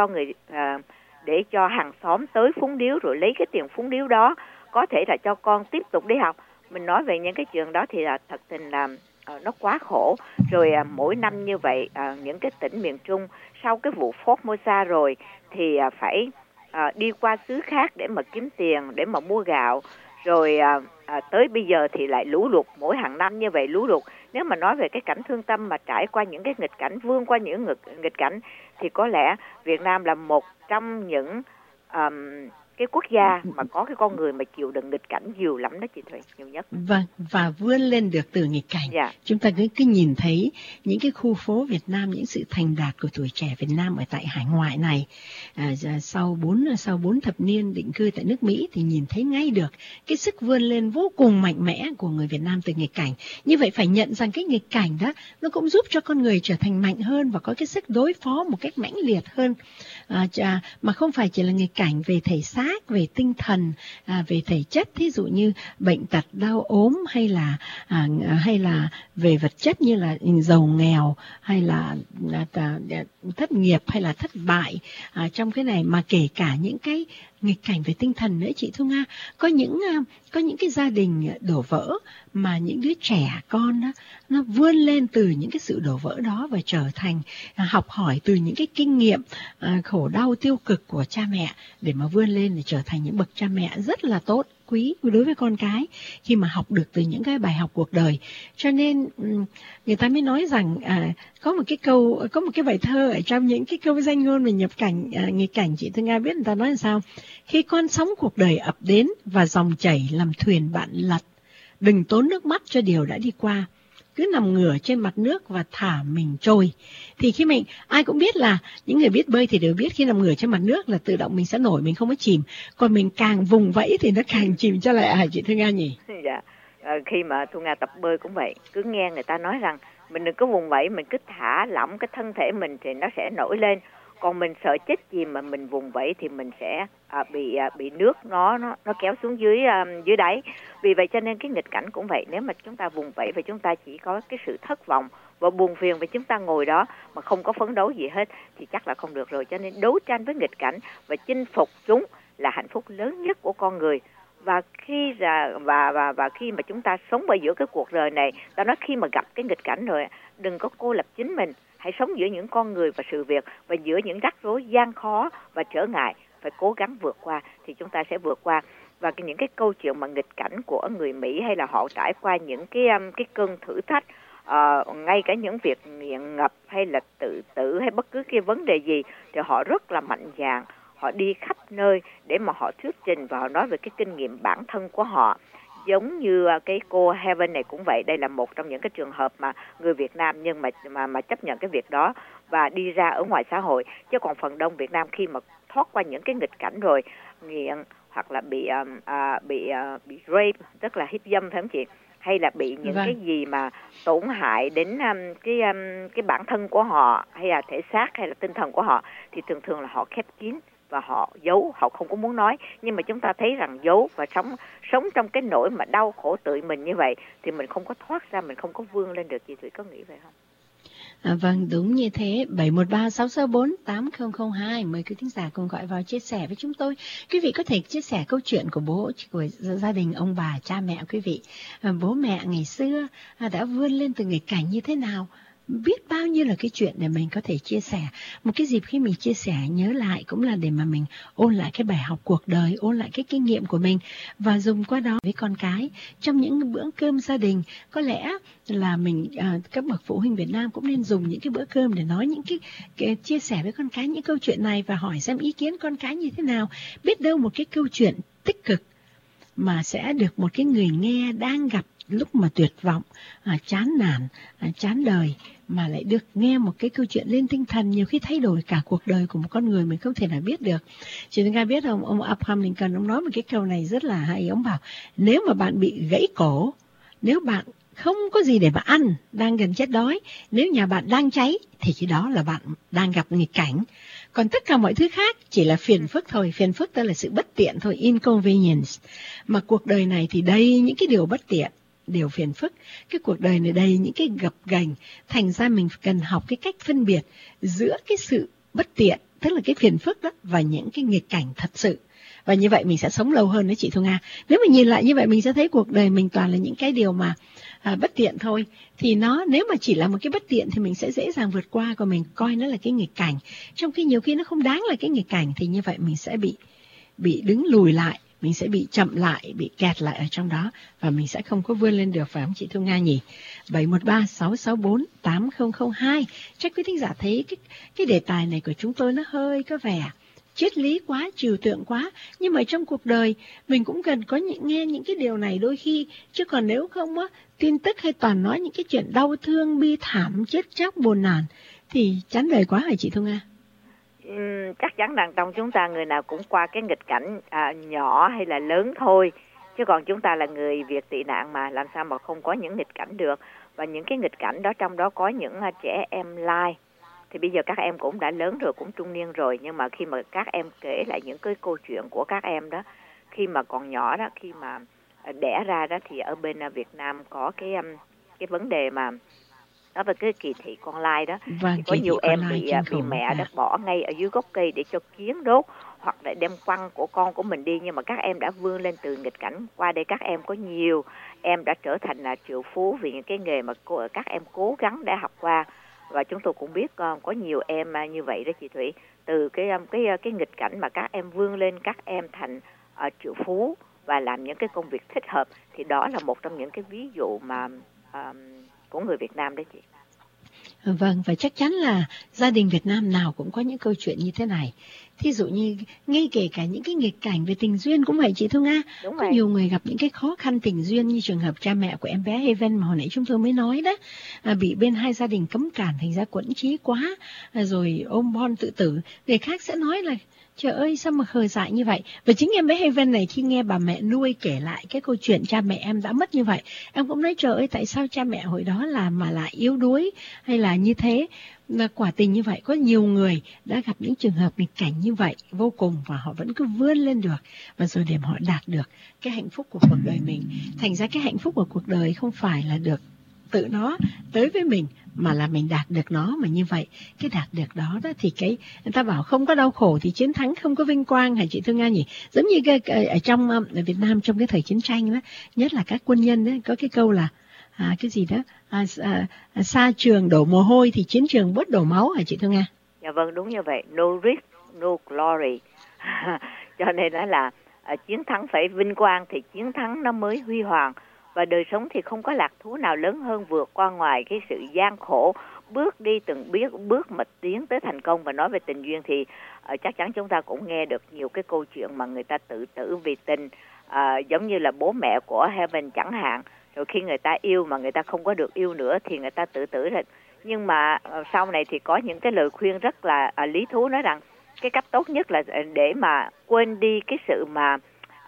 để cho hàng xóm tới phúng điếu, rồi lấy cái tiền phúng điếu đó có thể là cho con tiếp tục đi học. Mình nói về những cái chuyện đó thì là thật tình là nó quá khổ. Rồi mỗi năm như vậy, những cái tỉnh miền Trung sau cái vụ Formosa rồi thì phải đi qua xứ khác để mà kiếm tiền, để mà mua gạo. Rồi tới bây giờ thì lại lũ lụt, mỗi hàng năm như vậy lũ lụt. Nếu mà nói về cái cảnh thương tâm mà trải qua những cái nghịch cảnh, vươn qua những nghịch cảnh, thì có lẽ Việt Nam là một trong những cái quốc gia mà có cái con người mà chịu đựng nghịch cảnh nhiều lắm đó chị Thùy, nhiều nhất. Vâng, và vươn lên được từ nghịch cảnh. Dạ. Chúng ta cứ nhìn thấy những cái khu phố Việt Nam, những sự thành đạt của tuổi trẻ Việt Nam ở tại hải ngoại này, sau 4 thập niên định cư tại nước Mỹ thì nhìn thấy ngay được cái sức vươn lên vô cùng mạnh mẽ của người Việt Nam từ nghịch cảnh. Như vậy phải nhận rằng cái nghịch cảnh đó nó cũng giúp cho con người trở thành mạnh hơn và có cái sức đối phó một cách mãnh liệt hơn, mà không phải chỉ là nghịch cảnh về thể xác, về tinh thần, về thể chất, thí dụ như bệnh tật, đau ốm, hay là về vật chất như là giàu nghèo, hay là thất nghiệp, hay là thất bại trong cái này, mà kể cả những cái nghịch cảnh về tinh thần nữa chị Thu Nga. Có những cái gia đình đổ vỡ mà những đứa trẻ con đó, nó vươn lên từ những cái sự đổ vỡ đó và trở thành học hỏi từ những cái kinh nghiệm khổ đau tiêu cực của cha mẹ để mà vươn lên để trở thành những bậc cha mẹ rất là tốt, quý đối với con cái khi mà học được từ những cái bài học cuộc đời. Cho nên người ta mới nói rằng có một cái bài thơ ở trong những cái câu danh ngôn về nghịch cảnh, chị Thu Nga biết người ta nói là sao? Khi con sóng cuộc đời ập đến và dòng chảy làm thuyền bạn lật, đừng tốn nước mắt cho điều đã đi qua, cứ nằm ngửa trên mặt nước và thả mình trôi. Thì khi mình, ai cũng biết là những người biết bơi thì đều biết khi nằm ngửa trên mặt nước là tự động mình sẽ nổi, mình không có chìm. Còn mình càng vùng vẫy thì nó càng chìm cho lại, chị Thu Nga nhỉ? Dạ, khi mà Thu Nga tập bơi cũng vậy, cứ nghe người ta nói rằng mình đừng có vùng vẫy, mình cứ thả lỏng cái thân thể mình thì nó sẽ nổi lên. Còn mình sợ chết chìm mà mình vùng vẫy thì mình sẽ bị nước nó kéo xuống dưới đáy. Vì vậy cho nên cái nghịch cảnh cũng vậy, nếu mà chúng ta vùng vẫy và chúng ta chỉ có cái sự thất vọng và buồn phiền và chúng ta ngồi đó mà không có phấn đấu gì hết thì chắc là không được rồi. Cho nên đấu tranh với nghịch cảnh và chinh phục chúng là hạnh phúc lớn nhất của con người. Và khi mà chúng ta sống ở giữa cái cuộc đời này, ta nói khi mà gặp cái nghịch cảnh rồi, đừng có cô lập chính mình, hãy sống giữa những con người và sự việc, và giữa những rắc rối gian khó và trở ngại phải cố gắng vượt qua thì chúng ta sẽ vượt qua. Và những cái câu chuyện mà nghịch cảnh của người Mỹ, hay là họ trải qua những cái cơn thử thách, ngay cả những việc nghiện ngập hay là tự tử hay bất cứ cái vấn đề gì thì họ rất là mạnh dạn, họ đi khắp nơi để mà họ thuyết trình và họ nói về cái kinh nghiệm bản thân của họ. Giống như cái cô Heaven này cũng vậy, đây là một trong những cái trường hợp mà người Việt Nam nhưng mà chấp nhận cái việc đó và đi ra ở ngoài xã hội. Chứ còn phần đông Việt Nam khi mà thoát qua những cái nghịch cảnh rồi, nghiện hoặc là bị rape, tức là hiếp dâm phải không chị? Hay là bị những cái gì mà tổn hại đến cái bản thân của họ, hay là thể xác hay là tinh thần của họ, thì thường là họ khép kín và họ giấu, họ không có muốn nói. Nhưng mà chúng ta thấy rằng giấu và sống trong cái nỗi mà đau khổ tự mình như vậy thì mình không có thoát ra, mình không có vươn lên được. Chị Thủy có nghĩ vậy không? Vâng, đúng như thế. 713-664-8002. Mời quý thính giả cùng gọi vào chia sẻ với chúng tôi. Quý vị có thể chia sẻ câu chuyện của của gia đình ông bà, cha mẹ quý vị. Bố mẹ ngày xưa đã vươn lên từ nghịch cảnh như thế nào? Biết bao nhiêu là cái chuyện để mình có thể chia sẻ. Một cái dịp khi mình chia sẻ nhớ lại cũng là để mà mình ôn lại cái bài học cuộc đời, ôn lại cái kinh nghiệm của mình và dùng qua đó với con cái. Trong những bữa cơm gia đình, có lẽ là mình các bậc phụ huynh Việt Nam cũng nên dùng những cái bữa cơm để nói những cái chia sẻ với con cái những câu chuyện này và hỏi xem ý kiến con cái như thế nào. Biết đâu một cái câu chuyện tích cực mà sẽ được một cái người nghe đang gặp lúc mà tuyệt vọng, chán nản, chán đời mà lại được nghe một cái câu chuyện lên tinh thần, nhiều khi thay đổi cả cuộc đời của một con người mình không thể nào biết được. Chị Nga biết không, ông Abraham Lincoln ông nói một cái câu này rất là hay. Ông bảo nếu mà bạn bị gãy cổ, nếu bạn không có gì để mà ăn, đang gần chết đói, nếu nhà bạn đang cháy thì chỉ đó là bạn đang gặp nghịch cảnh. Còn tất cả mọi thứ khác chỉ là phiền phức thôi. Phiền phức tức là sự bất tiện thôi, inconvenience. Mà cuộc đời này thì đầy những cái điều bất tiện, điều phiền phức. Cái cuộc đời này đầy những cái gập ghềnh. Thành ra mình cần học cái cách phân biệt giữa cái sự bất tiện, tức là cái phiền phức đó, và những cái nghịch cảnh thật sự. Và như vậy mình sẽ sống lâu hơn đấy chị Thu Nga. Nếu mà nhìn lại như vậy mình sẽ thấy cuộc đời mình toàn là những cái điều mà bất tiện thôi. Thì nó nếu mà chỉ là một cái bất tiện thì mình sẽ dễ dàng vượt qua, còn mình coi nó là cái nghịch cảnh. Trong khi nhiều khi nó không đáng là cái nghịch cảnh thì như vậy mình sẽ bị đứng lùi lại, mình sẽ bị chậm lại, bị kẹt lại ở trong đó và mình sẽ không có vươn lên được, phải không chị Thu Nga nhỉ? 713-664-8002. Chắc quý thính giả thấy cái đề tài này của chúng tôi nó hơi có vẻ triết lý quá, trừu tượng quá, nhưng mà trong cuộc đời mình cũng cần có nghe những cái điều này đôi khi, chứ còn nếu không á, tin tức hay toàn nói những cái chuyện đau thương, bi thảm, chết chóc, buồn nản thì chán đời quá hả chị Thu Nga? Chắc chắn rằng trong chúng ta người nào cũng qua cái nghịch cảnh nhỏ hay là lớn thôi, chứ còn chúng ta là người Việt tị nạn mà làm sao mà không có những nghịch cảnh được. Và những cái nghịch cảnh đó trong đó có những trẻ em lai. Thì bây giờ các em cũng đã lớn rồi, cũng trung niên rồi, nhưng mà khi mà các em kể lại những cái câu chuyện của các em đó, khi mà còn nhỏ đó, khi mà đẻ ra đó, thì ở bên Việt Nam có cái vấn đề mà đó về cái kỳ thị con lai đó. Thì có nhiều em bị mẹ đó bỏ ngay ở dưới gốc cây để cho kiến đốt, hoặc là đem quăng của con của mình đi, nhưng mà các em đã vươn lên từ nghịch cảnh. Qua đây các em có nhiều em đã trở thành là triệu phú vì những cái nghề mà các em cố gắng để học qua. Và chúng tôi cũng biết có nhiều em như vậy đó chị Thủy, từ cái nghịch cảnh mà các em vươn lên, các em thành triệu phú và làm những cái công việc thích hợp. Thì đó là một trong những cái ví dụ mà của người Việt Nam đấy chị. Vâng, và chắc chắn là gia đình Việt Nam nào cũng có những câu chuyện như thế này. Thí dụ như ngay kể cả những cái nghịch cảnh về tình duyên cũng vậy chị Thu Nga. Có nhiều người gặp những cái khó khăn tình duyên, như trường hợp cha mẹ của em bé Haven mà hồi nãy chúng tôi mới nói đó, bị bên hai gia đình cấm cản, thành ra quẫn trí quá, rồi ôm bon tự tử. Người khác sẽ nói là trời ơi sao mà khờ dại như vậy. Và chính em bé Haven này khi nghe bà mẹ nuôi kể lại cái câu chuyện cha mẹ em đã mất như vậy, em cũng nói trời ơi tại sao cha mẹ hồi đó mà lại yếu đuối hay là như thế. Và quả tình như vậy, có nhiều người đã gặp những trường hợp nghịch cảnh như vậy vô cùng và họ vẫn cứ vươn lên được, và rồi để họ đạt được cái hạnh phúc của cuộc đời mình. Thành ra cái hạnh phúc của cuộc đời không phải là được tự nó tới với mình, mà là mình đạt được nó. Mà như vậy cái đạt được đó thì cái người ta bảo không có đau khổ thì chiến thắng không có vinh quang, hả chị Thương Nga nhỉ? Giống như ở trong ở Việt Nam trong cái thời chiến tranh đó, nhất là các quân nhân đấy, có cái câu là cái gì đó xa trường đổ mồ hôi thì chiến trường bớt đổ máu, hả chị Thương Nga? Dạ vâng, đúng như vậy. No risk, no glory. Cho nên đó là chiến thắng phải vinh quang thì chiến thắng nó mới huy hoàng. Và đời sống thì không có lạc thú nào lớn hơn vượt qua ngoài cái sự gian khổ, bước đi từng bước mà tiến tới thành công. Và nói về tình duyên thì chắc chắn chúng ta cũng nghe được nhiều cái câu chuyện mà người ta tự tử vì tình, giống như là bố mẹ của Heaven chẳng hạn. Rồi khi người ta yêu mà người ta không có được yêu nữa thì người ta tự tử rồi. Nhưng mà sau này thì có những cái lời khuyên rất là lý thú, nói rằng cái cách tốt nhất là để mà quên đi cái sự mà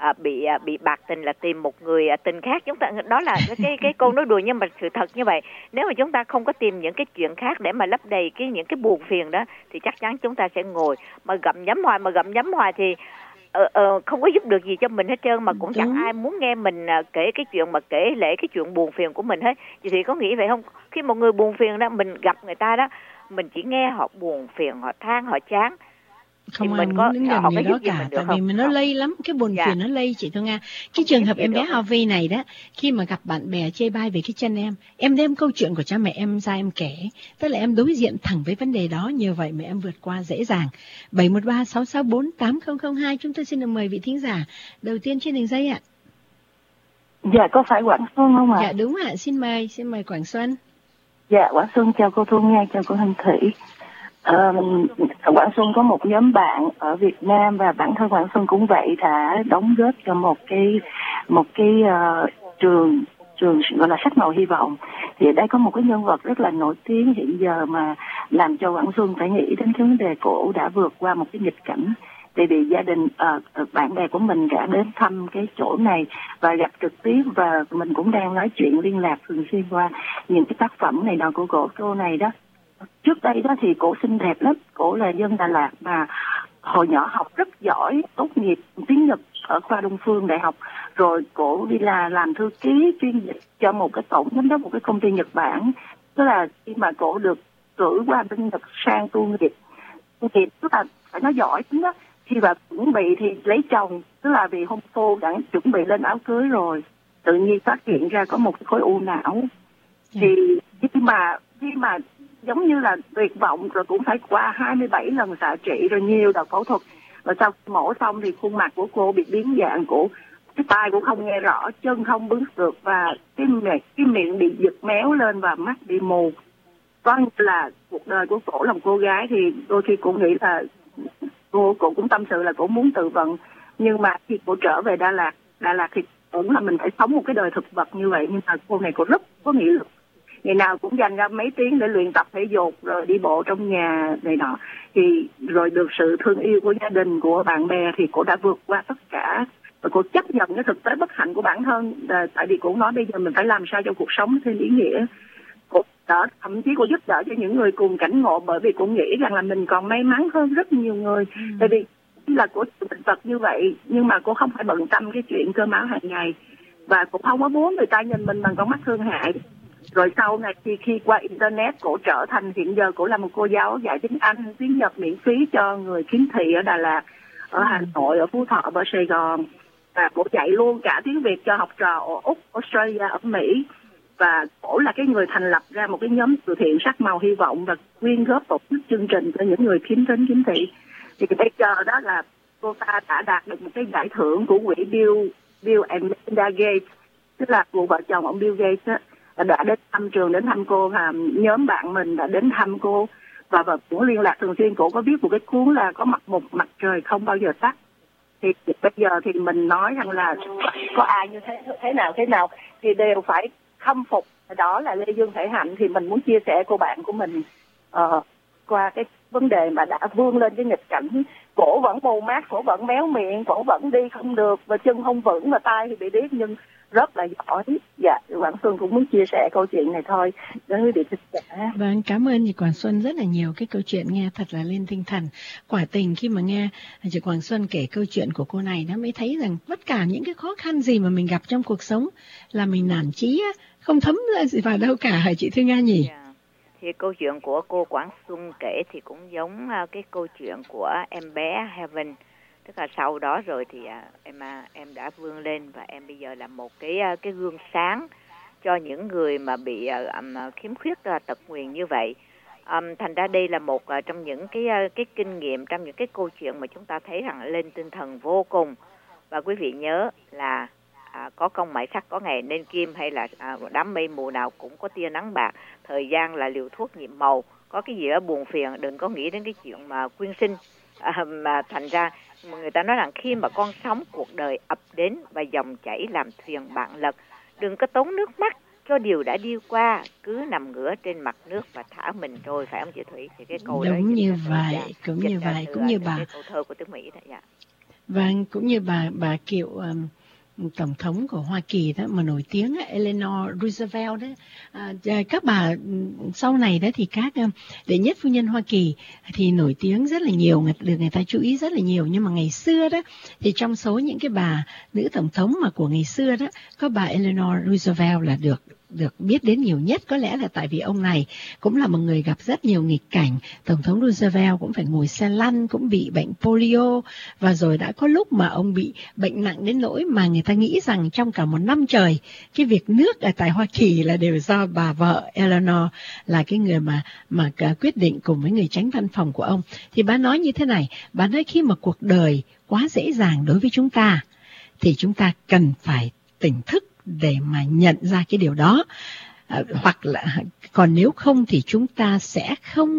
bị bạc tình là tìm một người tình khác. Chúng ta đó là cái câu nói đùa nhưng mà sự thật như vậy. Nếu mà chúng ta không có tìm những cái chuyện khác để mà lấp đầy những cái buồn phiền đó thì chắc chắn chúng ta sẽ ngồi mà gặm nhấm hoài thì không có giúp được gì cho mình hết trơn, mà cũng chẳng ai muốn nghe mình kể cái chuyện mà kể lể cái chuyện buồn phiền của mình hết. Chị thì có nghĩ vậy không? Khi một người buồn phiền đó, mình gặp người ta đó, mình chỉ nghe họ buồn phiền, họ than, họ chán. Không ai muốn đứng gần người đó cả, tại vì nó lây lắm, cái buồn phiền nó lây, chị Thu Nga. Cái trường hợp em bé Harvey này đó, khi mà gặp bạn bè chê bai về cái chân em đem câu chuyện của cha mẹ em ra em kể, tức là em đối diện thẳng với vấn đề đó, nhờ vậy mà em vượt qua dễ dàng. 713-664-8002, chúng tôi xin được mời vị thính giả đầu tiên trên đường dây ạ. Dạ, có phải Quảng Xuân không ạ? Dạ đúng ạ, xin mời Quảng Xuân. Dạ, Quảng Xuân chào cô Thu Nga, chào cô Thanh Thủy. Quảng Xuân có một nhóm bạn ở Việt Nam và bản thân Quảng Xuân cũng vậy, đã đóng góp cho một cái trường gọi là sắc màu hy vọng. Thì ở đây có một cái nhân vật rất là nổi tiếng hiện giờ mà làm cho Quảng Xuân phải nghĩ đến cái vấn đề cổ đã vượt qua một cái nghịch cảnh. Tại vì gia đình, bạn bè của mình đã đến thăm cái chỗ này và gặp trực tiếp, và mình cũng đang nói chuyện liên lạc thường xuyên qua những cái tác phẩm này nọ của cô này đó. Trước đây đó thì cổ xinh đẹp lắm, cổ là dân Đà Lạt mà hồi nhỏ học rất giỏi, tốt nghiệp tiếng Nhật ở khoa Đông Phương Đại học, rồi cổ đi làm thư ký chuyên dịch cho một cái tổng giám đốc một cái công ty Nhật Bản. Tức là khi mà cổ được cử qua bên Nhật sang tu nghiệp thì tức là phải nói giỏi tính đó. Khi mà chuẩn bị thì lấy chồng, tức là vì hôm cô đã chuẩn bị lên áo cưới rồi, tự nhiên phát hiện ra có một cái khối u não. Thì khi mà giống như là tuyệt vọng, rồi cũng phải qua 27 lần xạ trị, rồi nhiều đợt phẫu thuật, rồi sau mổ xong thì khuôn mặt của cô bị biến dạng, cái tai cũng không nghe rõ, chân không bước được, và cái miệng bị giật méo lên và mắt bị mù. Có như là cuộc đời của cổ là một cô gái thì đôi khi cô nghĩ là cô cũng tâm sự là cô muốn tự vận, nhưng mà khi cô trở về Đà Lạt thì cũng là mình phải sống một cái đời thực vật như vậy, nhưng mà cô này cô rất có nghị lực, ngày nào cũng dành ra mấy tiếng để luyện tập thể dục rồi đi bộ trong nhà này nọ, thì rồi được sự thương yêu của gia đình, của bạn bè, thì cô đã vượt qua tất cả và cô chấp nhận cái thực tế bất hạnh của bản thân. Tại vì cô nói bây giờ mình phải làm sao cho cuộc sống thêm ý nghĩa. Cô đó, thậm chí cô giúp đỡ cho những người cùng cảnh ngộ, bởi vì cô nghĩ rằng là mình còn may mắn hơn rất nhiều người. Tại vì là cô bệnh tật như vậy, nhưng mà cô không phải bận tâm cái chuyện cơm áo hàng ngày, và cũng không có muốn người ta nhìn mình bằng con mắt thương hại. Rồi sau này khi qua internet, cổ trở thành, hiện giờ cổ là một cô giáo dạy tiếng Anh, tiếng Nhật miễn phí cho người khiếm thị ở Đà Lạt, ở Hà Nội, ở Phú Thọ, ở Sài Gòn. Và cổ dạy luôn cả tiếng Việt cho học trò ở Úc, Australia, ở Mỹ. Và cổ là cái người thành lập ra một cái nhóm từ thiện sắc màu hy vọng và quyên góp tổ chức chương trình cho những người khiếm thính, khiếm thị. Thì bây giờ đó là cô ta đã đạt được một cái giải thưởng của quỹ Bill and Melinda Gates, tức là của vợ chồng ông Bill Gates á, đã đến thăm trường, đến thăm cô, và nhóm bạn mình đã đến thăm cô, và cũng liên lạc thường xuyên. Cô có viết một cái cuốn là có mặt trời không bao giờ tắt. Thì bây giờ thì mình nói rằng là có ai như thế nào thì đều phải khâm phục. Đó là Lê Dương Thể Hạnh. Thì mình muốn chia sẻ cô bạn của mình qua cái vấn đề mà đã vươn lên cái nghịch cảnh. Cổ vẫn mù mắt, cổ vẫn méo miệng, cổ vẫn đi không được, và chân không vững, và tay thì bị điếc, nhưng rất là giỏi. Dạ, Quảng Xuân cũng muốn chia sẻ câu chuyện này thôi đến quý vị khán giả. Vâng, cảm ơn chị Quảng Xuân rất là nhiều. Cái câu chuyện nghe thật là lên tinh thần. Quả tình khi mà nghe chị Quảng Xuân kể câu chuyện của cô này, nó mới thấy rằng tất cả những cái khó khăn gì mà mình gặp trong cuộc sống là mình nản chí không thấm ra gì vào đâu cả, hả chị Thư Nga nhỉ? Yeah. Thì câu chuyện của cô Quảng Xuân kể thì cũng giống cái câu chuyện của em bé Heaven. Tức là sau đó rồi thì em đã vươn lên, và em bây giờ là một cái gương sáng cho những người mà bị khiếm khuyết tật nguyền như vậy. Thành ra đây là một trong những cái kinh nghiệm, trong những cái câu chuyện mà chúng ta thấy rằng lên tinh thần vô cùng. Và quý vị nhớ là có công mãi sắc có ngày nên kim, hay là đám mây mù nào cũng có tia nắng bạc, thời gian là liều thuốc nhiệm màu. Có cái gì đó buồn phiền đừng có nghĩ đến cái chuyện mà quyên sinh. Mà thành ra người ta nói rằng khi mà con sóng cuộc đời ập đến và dòng chảy làm thuyền bạn lật, đừng có tốn nước mắt cho điều đã đi qua, cứ nằm ngửa trên mặt nước và thả mình trôi, phải không chị Thủy? Thì cái câu đúng đấy như vậy, cũng như vậy, cũng như bà. Cái câu thơ của tiếng Mỹ đó. Dạ. Vâng, cũng như bà Kiệu, tổng thống của Hoa Kỳ đó mà nổi tiếng, Eleanor Roosevelt đó. Các bà sau này đó thì các đệ nhất phu nhân Hoa Kỳ thì nổi tiếng rất là nhiều, được người ta chú ý rất là nhiều. Nhưng mà ngày xưa đó thì trong số những cái bà nữ tổng thống mà của ngày xưa đó, có bà Eleanor Roosevelt là được được biết đến nhiều nhất, có lẽ là tại vì ông này cũng là một người gặp rất nhiều nghịch cảnh. Tổng thống Roosevelt cũng phải ngồi xe lăn, cũng bị bệnh polio, và rồi đã có lúc mà ông bị bệnh nặng đến nỗi mà người ta nghĩ rằng trong cả một năm trời, cái việc nước ở tại Hoa Kỳ là đều do bà vợ Eleanor, là cái người mà quyết định cùng với người chánh văn phòng của ông. Thì bà nói như thế này, bà nói khi mà cuộc đời quá dễ dàng đối với chúng ta thì chúng ta cần phải tỉnh thức để mà nhận ra cái điều đó, hoặc là còn nếu không thì chúng ta sẽ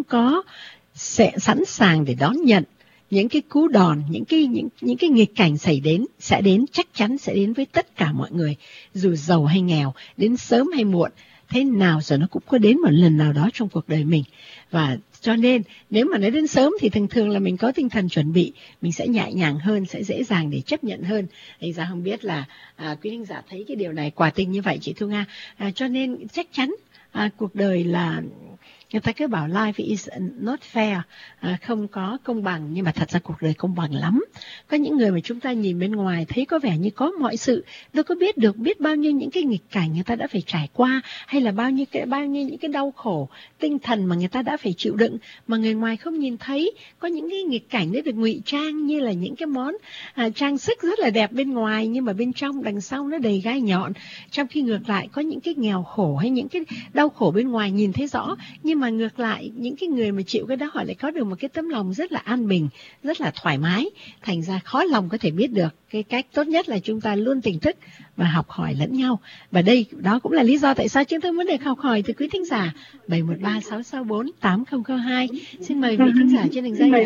sẵn sàng để đón nhận những cái cú đòn, những cái nghịch cảnh sẽ đến, chắc chắn sẽ đến với tất cả mọi người, dù giàu hay nghèo, đến sớm hay muộn, thế nào rồi nó cũng có đến một lần nào đó trong cuộc đời mình. Và cho nên nếu mà nó đến sớm thì thường là mình có tinh thần chuẩn bị, mình sẽ nhẹ nhàng hơn, sẽ dễ dàng để chấp nhận hơn. Thành ra không biết là quý thính giả thấy cái điều này quả tình như vậy chị Thu Nga. Cho nên chắc chắn cuộc đời là, người ta cứ bảo life is not fair, không có công bằng, nhưng mà thật ra cuộc đời công bằng lắm. Có những người mà chúng ta nhìn bên ngoài thấy có vẻ như có mọi sự, đâu có biết bao nhiêu những cái nghịch cảnh người ta đã phải trải qua, hay là bao nhiêu những cái đau khổ tinh thần mà người ta đã phải chịu đựng mà người ngoài không nhìn thấy. Có những cái nghịch cảnh đấy được ngụy trang như là những cái món trang sức rất là đẹp bên ngoài, nhưng mà bên trong đằng sau nó đầy gai nhọn. Trong khi ngược lại có những cái nghèo khổ hay những cái đau khổ bên ngoài nhìn thấy rõ, nhưng mà ngược lại những cái người mà chịu cái đó họ lại có được một cái tấm lòng rất là an bình, rất là thoải mái. Thành ra khó lòng có thể biết được. Cái cách tốt nhất là chúng ta luôn tỉnh thức và học hỏi lẫn nhau. Và đó cũng là lý do tại sao chúng tôi muốn được học hỏi từ quý thính giả 713-664-8002. Xin mời vị thính giả trên đường dây.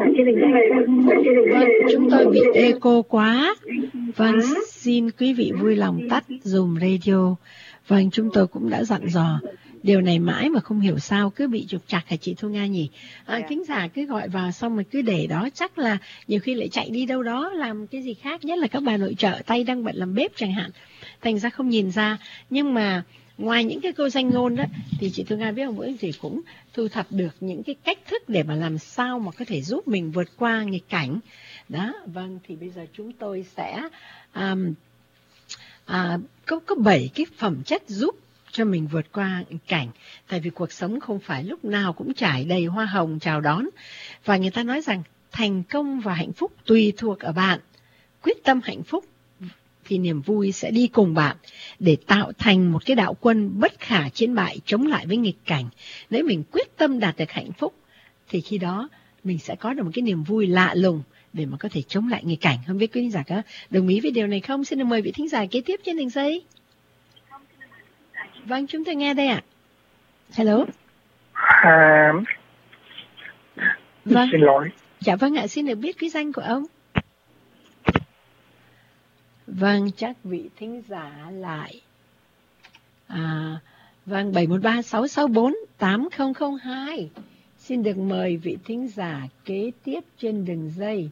Vâng, chúng tôi bị echo quá. Vâng, xin quý vị vui lòng tắt dùm radio. Vâng, chúng tôi cũng đã dặn dò điều này mãi mà không hiểu sao cứ bị trục trặc hả chị Thu Nga nhỉ? Thính giả cứ gọi vào xong rồi cứ để đó, chắc là nhiều khi lại chạy đi đâu đó làm cái gì khác, nhất là các bà nội trợ tay đang bận làm bếp chẳng hạn, thành ra không nhìn ra. Nhưng mà ngoài những cái câu danh ngôn đó thì chị Thu Nga biết không, mỗi thì cũng thu thập được những cái cách thức để mà làm sao mà có thể giúp mình vượt qua nghịch cảnh đó. Vâng, thì bây giờ chúng tôi sẽ có 7 cái phẩm chất giúp cho mình vượt qua cảnh. Tại vì cuộc sống không phải lúc nào cũng trải đầy hoa hồng chào đón. Và người ta nói rằng thành công và hạnh phúc tùy thuộc ở bạn. Quyết tâm hạnh phúc thì niềm vui sẽ đi cùng bạn để tạo thành một cái đạo quân bất khả chiến bại chống lại với nghịch cảnh. Nếu mình quyết tâm đạt được hạnh phúc thì khi đó mình sẽ có được một cái niềm vui lạ lùng để mà có thể chống lại nghịch cảnh. Không biết quý thính giả có đồng ý với điều này không? Xin được mời vị thính giả kế tiếp trên đường dây. Vâng, chúng tôi nghe đây ạ. Hello. Vâng. Xin lỗi. Dạ vâng ạ, xin được biết cái danh của ông. Vâng, chắc vị thính giả lại. Vâng, 713-664-8002. Xin được mời vị thính giả kế tiếp trên đường dây.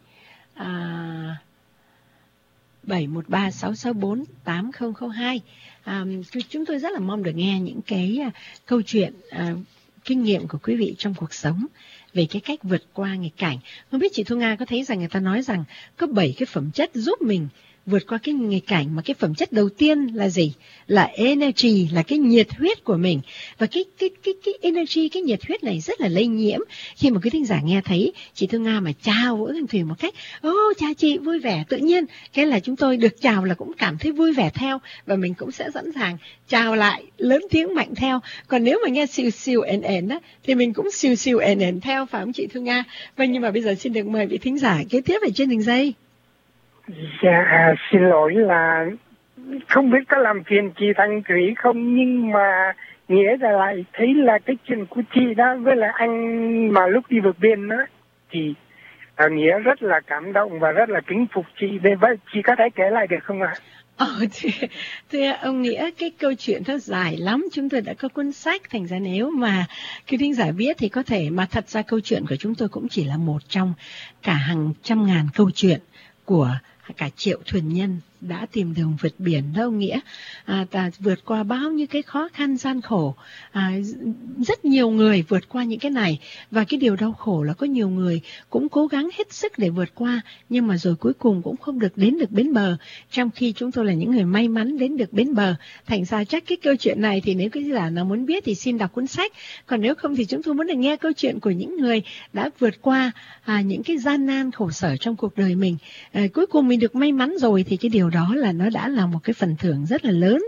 713-664-8002. Chúng tôi rất là mong được nghe những cái câu chuyện, kinh nghiệm của quý vị trong cuộc sống về cái cách vượt qua nghịch cảnh. Không biết chị Thu Nga có thấy rằng người ta nói rằng có 7 cái phẩm chất giúp mình vượt qua cái nghịch cảnh, mà cái phẩm chất đầu tiên là gì? Là energy, là cái nhiệt huyết của mình. Và cái energy, cái nhiệt huyết này rất là lây nhiễm. Khi mà quý thính giả nghe thấy chị Thu Nga mà chào Vũ Thanh Thủy một cách chào chị, vui vẻ, tự nhiên cái là chúng tôi được chào là cũng cảm thấy vui vẻ theo, và mình cũng sẽ sẵn sàng chào lại lớn tiếng mạnh theo. Còn nếu mà nghe siêu siêu ền á thì mình cũng siêu siêu ền theo, phải không chị Thu Nga? Vâng, nhưng mà bây giờ xin được mời vị thính giả kế tiếp ở trên đường dây. Dạ, xin lỗi là không biết có làm phiền chị Thanh Thủy không, nhưng mà nghĩa là lại thấy là cái chuyện của chị đó với là anh mà lúc đi vượt biên đó, thì nghĩa rất là cảm động và rất là kính phục chị. Vậy chị có thể kể lại được không ạ? Thưa ông Nghĩa, cái câu chuyện nó dài lắm, chúng tôi đã có cuốn sách, thành ra nếu mà quý thính giả biết thì có thể, mà thật ra câu chuyện của chúng tôi cũng chỉ là một trong cả hàng trăm ngàn câu chuyện của cả triệu thuyền nhân đã tìm đường vượt biển đó ông Nghĩa, ta vượt qua bao nhiêu cái khó khăn gian khổ, rất nhiều người vượt qua những cái này, và cái điều đau khổ là có nhiều người cũng cố gắng hết sức để vượt qua, nhưng mà rồi cuối cùng cũng không được đến được bến bờ, trong khi chúng tôi là những người may mắn đến được bến bờ. Thành ra chắc cái câu chuyện này thì nếu quý giả nào muốn biết thì xin đọc cuốn sách, còn nếu không thì chúng tôi muốn được nghe câu chuyện của những người đã vượt qua những cái gian nan khổ sở trong cuộc đời mình. Cuối cùng mình được may mắn rồi thì cái điều đó là nó đã là một cái phần thưởng rất là lớn.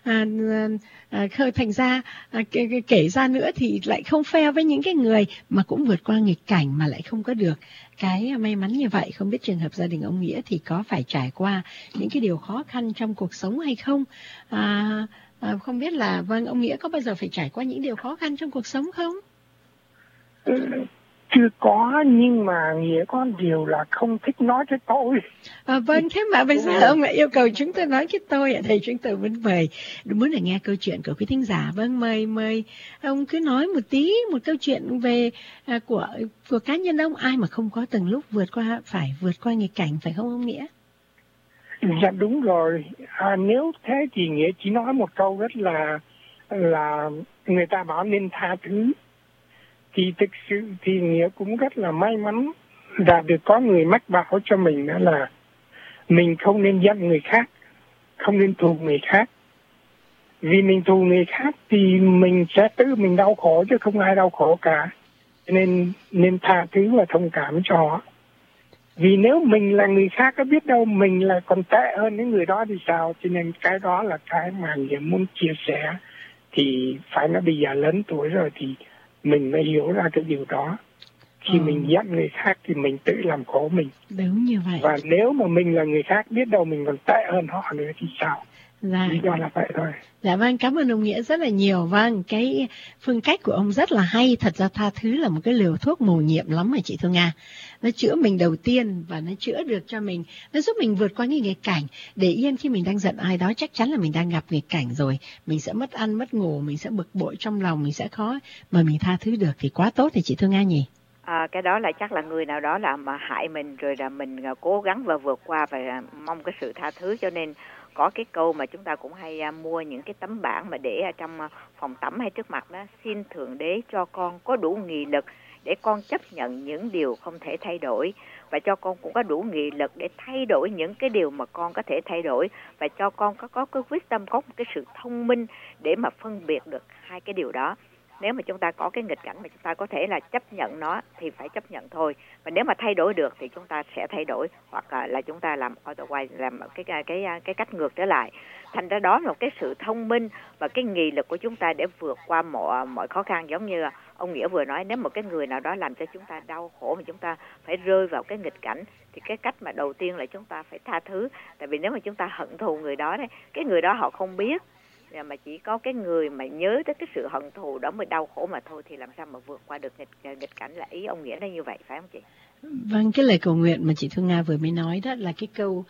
Thành ra kể ra nữa thì lại không fair với những cái người mà cũng vượt qua nghịch cảnh mà lại không có được cái may mắn như vậy. Không biết trường hợp gia đình ông Nghĩa thì có phải trải qua những cái điều khó khăn trong cuộc sống hay không? Không biết là ông Nghĩa có bao giờ phải trải qua những điều khó khăn trong cuộc sống không? Chưa có, nhưng mà Nghĩa có điều là không thích nói cái tôi. Vâng, thế mà bây giờ ông lại yêu cầu chúng tôi nói cái tôi ở đây. Chúng tôi muốn là nghe câu chuyện của quý thính giả. Vâng, mời ông cứ nói một tí, một câu chuyện về của cá nhân ông. Ai mà không có từng lúc vượt qua nghịch cảnh, phải không ông Nghĩa? Dạ đúng rồi. Nếu thế thì Nghĩa chỉ nói một câu rất là người ta bảo nên tha thứ. Thì thực sự thì Nghĩa cũng rất là may mắn đã được có người mách bảo cho mình, đó là mình không nên giận người khác, không nên thù người khác. Vì mình thù người khác thì mình sẽ tự mình đau khổ chứ không ai đau khổ cả. Nên tha thứ và thông cảm cho họ. Vì nếu mình là người khác có biết đâu mình là còn tệ hơn những người đó thì sao. Cho nên cái đó là cái mà Nghĩa muốn chia sẻ. Thì phải nói bây giờ lớn tuổi rồi thì mình mới hiểu ra cái điều đó. Khi mình giận người khác thì mình tự làm khổ mình. Đúng như vậy. Và nếu mà mình là người khác biết đâu mình còn tệ hơn họ nữa thì sao. Lý do là vậy thôi. Dạ vâng, cảm ơn ông Nghĩa rất là nhiều. Vâng, cái phương cách của ông rất là hay. Thật ra tha thứ là một cái liều thuốc mầu nhiệm lắm rồi chị Thu Nga. Nó chữa mình đầu tiên và nó chữa được cho mình, nó giúp mình vượt qua những nghịch cảnh. Để yên khi mình đang giận ai đó chắc chắn là mình đang gặp nghịch cảnh rồi. Mình sẽ mất ăn mất ngủ, mình sẽ bực bội trong lòng, mình sẽ khó. Mà mình tha thứ được thì quá tốt thì chị Thu Nga nhỉ? Cái đó là chắc là người nào đó làm mà hại mình rồi là mình cố gắng và vượt qua và mong cái sự tha thứ. Cho nên có cái câu mà chúng ta cũng hay mua những cái tấm bảng mà để ở trong phòng tắm hay trước mặt đó: xin Thượng Đế cho con có đủ nghị lực để con chấp nhận những điều không thể thay đổi, và cho con cũng có đủ nghị lực để thay đổi những cái điều mà con có thể thay đổi, và cho con có cái wisdom, có một cái sự thông minh để mà phân biệt được hai cái điều đó. Nếu mà chúng ta có cái nghịch cảnh mà chúng ta có thể là chấp nhận nó thì phải chấp nhận thôi. Và nếu mà thay đổi được thì chúng ta sẽ thay đổi, hoặc là chúng ta làm otherwise, làm cái cách ngược trở lại. Thành ra đó là một cái sự thông minh và cái nghị lực của chúng ta để vượt qua mọi khó khăn. Giống như ông Nghĩa vừa nói, nếu một cái người nào đó làm cho chúng ta đau khổ mà chúng ta phải rơi vào cái nghịch cảnh thì cái cách mà đầu tiên là chúng ta phải tha thứ. Tại vì nếu mà chúng ta hận thù người đó đấy, cái người đó họ không biết, mà chỉ có cái người mà nhớ tới cái sự hận thù đó mới đau khổ mà thôi, thì làm sao mà vượt qua được nghịch cảnh. Là ý ông Nghĩa là như vậy, phải không chị? Vâng, cái lời cầu nguyện mà chị Thu Nga vừa mới nói đó là cái câu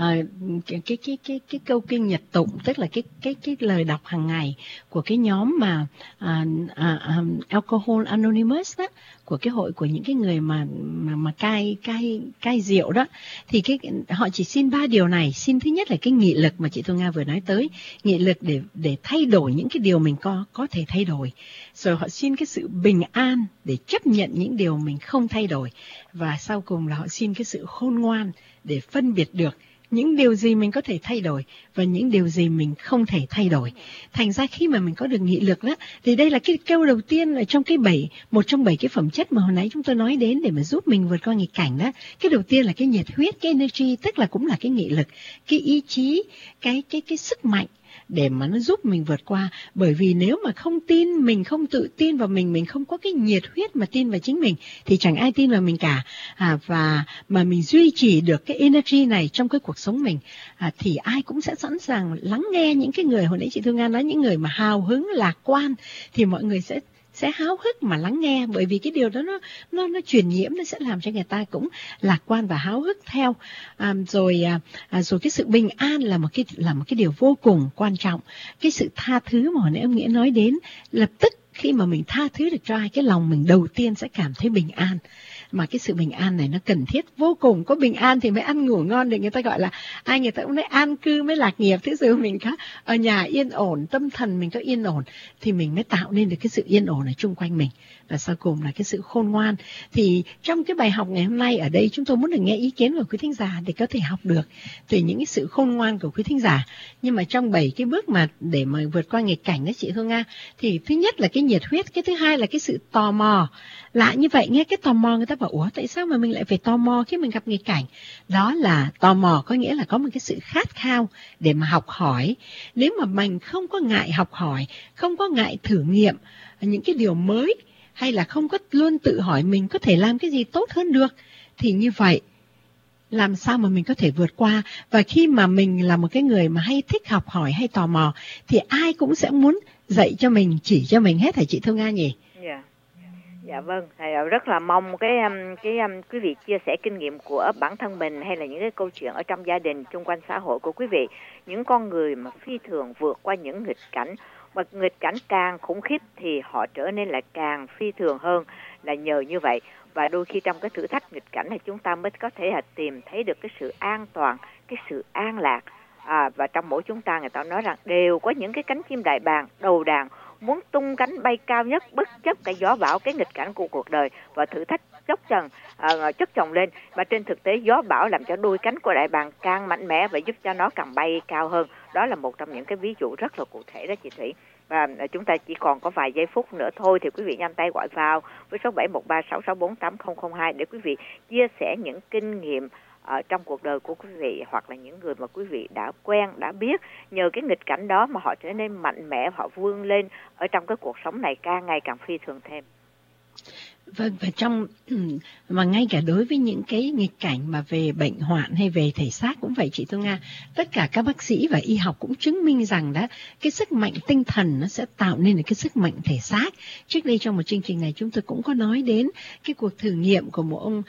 cái câu kinh nhật tụng, tức là cái lời đọc hàng ngày của cái nhóm mà Alcohol Anonymous đó, của cái hội của những cái người mà cai rượu đó, thì họ chỉ xin 3 điều này. Xin thứ nhất là cái nghị lực mà chị Thu Nga vừa nói tới, nghị lực để thay đổi những cái điều mình có thể thay đổi. Rồi họ xin cái sự bình an để chấp nhận những điều mình không thay đổi. Và sau cùng là họ xin cái sự khôn ngoan để phân biệt được những điều gì mình có thể thay đổi và những điều gì mình không thể thay đổi. Thành ra khi mà mình có được nghị lực đó, thì đây là cái câu đầu tiên là trong một trong 7 cái phẩm chất mà hồi nãy chúng tôi nói đến để mà giúp mình vượt qua nghịch cảnh đó. Cái đầu tiên là cái nhiệt huyết, cái energy, tức là cũng là cái nghị lực, cái ý chí, cái sức mạnh để mà nó giúp mình vượt qua. Bởi vì nếu mà không tin, mình không tự tin vào mình không có cái nhiệt huyết mà tin vào chính mình thì chẳng ai tin vào mình cả. Và mà mình duy trì được cái energy này trong cái cuộc sống mình thì ai cũng sẽ sẵn sàng lắng nghe những cái người, hồi nãy chị Thu Nga nói, những người mà hào hứng, lạc quan thì mọi người sẽ háo hức mà lắng nghe, bởi vì cái điều đó nó truyền nhiễm, nó sẽ làm cho người ta cũng lạc quan và háo hức theo. Rồi cái sự bình an là một cái điều vô cùng quan trọng. Cái sự tha thứ mà hồi nãy ông Nghĩa nói đến, lập tức khi mà mình tha thứ được cho ai, cái lòng mình đầu tiên sẽ cảm thấy bình an. Mà cái sự bình an này nó cần thiết vô cùng. Có bình an thì mới ăn ngủ ngon được. Người ta gọi là người ta cũng nói an cư mới lạc nghiệp. Thế giờ mình có ở nhà yên ổn, tâm thần mình có yên ổn thì mình mới tạo nên được cái sự yên ổn ở chung quanh mình. Và sau cùng là cái sự khôn ngoan. Thì trong cái bài học ngày hôm nay ở đây chúng tôi muốn được nghe ý kiến của quý thính giả để có thể học được từ những cái sự khôn ngoan của quý thính giả. Nhưng mà trong 7 cái bước mà để mà vượt qua nghịch cảnh đó chị Hương Nga, thì thứ nhất là cái nhiệt huyết, cái thứ hai là cái sự tò mò. Lạ như vậy, nghe cái tò mò người ta bảo ủa tại sao mà mình lại phải tò mò khi mình gặp nghịch cảnh? Đó là tò mò có nghĩa là có một cái sự khát khao để mà học hỏi. Nếu mà mình không có ngại học hỏi, không có ngại thử nghiệm những cái điều mới, hay là không có luôn tự hỏi mình có thể làm cái gì tốt hơn được, thì như vậy làm sao mà mình có thể vượt qua? Và khi mà mình là một cái người mà hay thích học hỏi hay tò mò thì ai cũng sẽ muốn dạy cho mình, chỉ cho mình hết hả chị Thu Nga nhỉ? Dạ vâng, thầy rất là mong quý vị chia sẻ kinh nghiệm của bản thân mình hay là những cái câu chuyện ở trong gia đình, xung quanh xã hội của quý vị, những con người mà phi thường vượt qua những nghịch cảnh, mà nghịch cảnh càng khủng khiếp thì họ trở nên lại càng phi thường hơn là nhờ như vậy. Và đôi khi trong cái thử thách nghịch cảnh này chúng ta mới có thể tìm thấy được cái sự an toàn, cái sự an lạc. Và trong mỗi chúng ta người ta nói rằng đều có những cái cánh chim đại bàng đầu đàn muốn tung cánh bay cao nhất bất chấp cái gió bão, cái nghịch cảnh của cuộc đời và thử thách chất chồng lên. Mà trên thực tế gió bão làm cho đôi cánh của đại bàng càng mạnh mẽ và giúp cho nó càng bay cao hơn. Đó là một trong những cái ví dụ rất là cụ thể đó chị Thủy. Và chúng ta chỉ còn có vài giây phút nữa thôi thì quý vị nhanh tay gọi vào với số 71366480002 để quý vị chia sẻ những kinh nghiệm trong cuộc đời của quý vị, hoặc là những người mà quý vị đã quen, đã biết, nhờ cái nghịch cảnh đó mà họ trở nên mạnh mẽ, họ vươn lên ở trong cái cuộc sống này càng ngày càng phi thường thêm. Vâng, và mà ngay cả đối với những cái nghịch cảnh mà về bệnh hoạn hay về thể xác cũng vậy chị Thu Nga. Tất cả các bác sĩ và y học cũng chứng minh rằng cái sức mạnh tinh thần nó sẽ tạo nên được cái sức mạnh thể xác. Trước đây trong một chương trình này chúng tôi cũng có nói đến cái cuộc thử nghiệm của một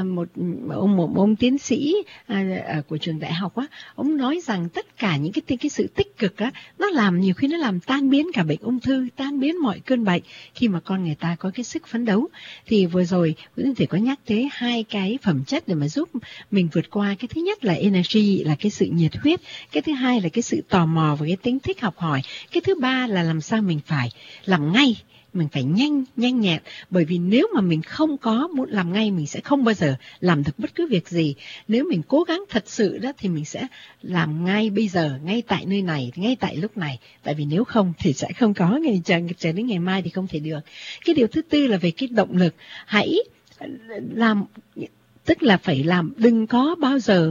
ông tiến sĩ của trường đại học á. Ông nói rằng tất cả những cái sự tích cực á, nó làm nhiều khi nó làm tan biến cả bệnh ung thư, tan biến mọi cơn bệnh khi mà con người ta có cái sức phấn đấu. Thì vừa rồi cũng thể có nhắc tới 2 cái phẩm chất để mà giúp mình vượt qua. Cái thứ nhất là energy, là cái sự nhiệt huyết. Cái thứ hai là cái sự tò mò và cái tính thích học hỏi. Cái thứ ba là làm sao mình phải làm ngay, mình phải nhanh nhẹn. Bởi vì nếu mà mình không có muốn làm ngay, mình sẽ không bao giờ làm được bất cứ việc gì. Nếu mình cố gắng thật sự đó thì mình sẽ làm ngay bây giờ, ngay tại nơi này, ngay tại lúc này. Tại vì nếu không thì sẽ không có, chờ đến ngày mai thì không thể được. Cái điều thứ tư là về cái động lực. Hãy làm, tức là phải làm, đừng có bao giờ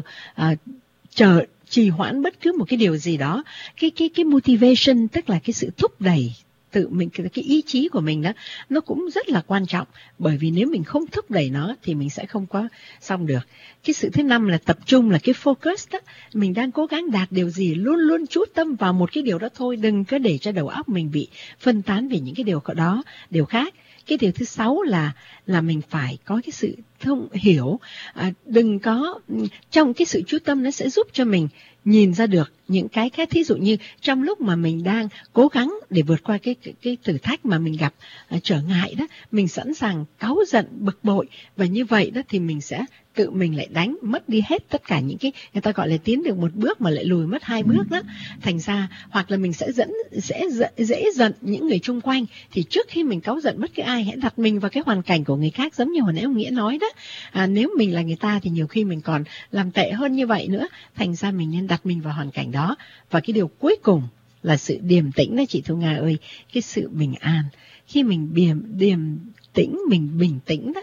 trì hoãn bất cứ một cái điều gì đó. Cái motivation, tức là cái sự thúc đẩy tự mình, cái ý chí của mình đó, nó cũng rất là quan trọng. Bởi vì nếu mình không thúc đẩy nó thì mình sẽ không có xong được. Cái sự thứ 5 là tập trung, là cái focus đó. Mình đang cố gắng đạt điều gì, luôn luôn chú tâm vào một cái điều đó thôi. Đừng có để cho đầu óc mình bị phân tán về những cái điều khác. Cái điều thứ 6 là mình phải có cái sự thông hiểu. Đừng có, trong cái sự chú tâm nó sẽ giúp cho mình nhìn ra được những cái khác. Thí dụ như trong lúc mà mình đang cố gắng để vượt qua cái thử thách mà mình gặp trở ngại đó, mình sẵn sàng cáu giận, bực bội, và như vậy đó thì mình sẽ tự mình lại đánh mất đi hết tất cả những cái, người ta gọi là tiến được một bước mà lại lùi mất 2 bước đó. Thành ra hoặc là mình sẽ dễ giận những người chung quanh. Thì trước khi mình cáu giận bất cứ ai, hãy đặt mình vào cái hoàn cảnh của người khác, giống như hồi nãy ông Nghĩa nói đó. Nếu mình là người ta thì nhiều khi mình còn làm tệ hơn như vậy nữa. Thành ra mình nên đặt mình vào hoàn cảnh đó. Và cái điều cuối cùng là sự điềm tĩnh đó chị Thu Nga ơi, cái sự bình an. Khi mình điềm tĩnh, mình bình tĩnh đó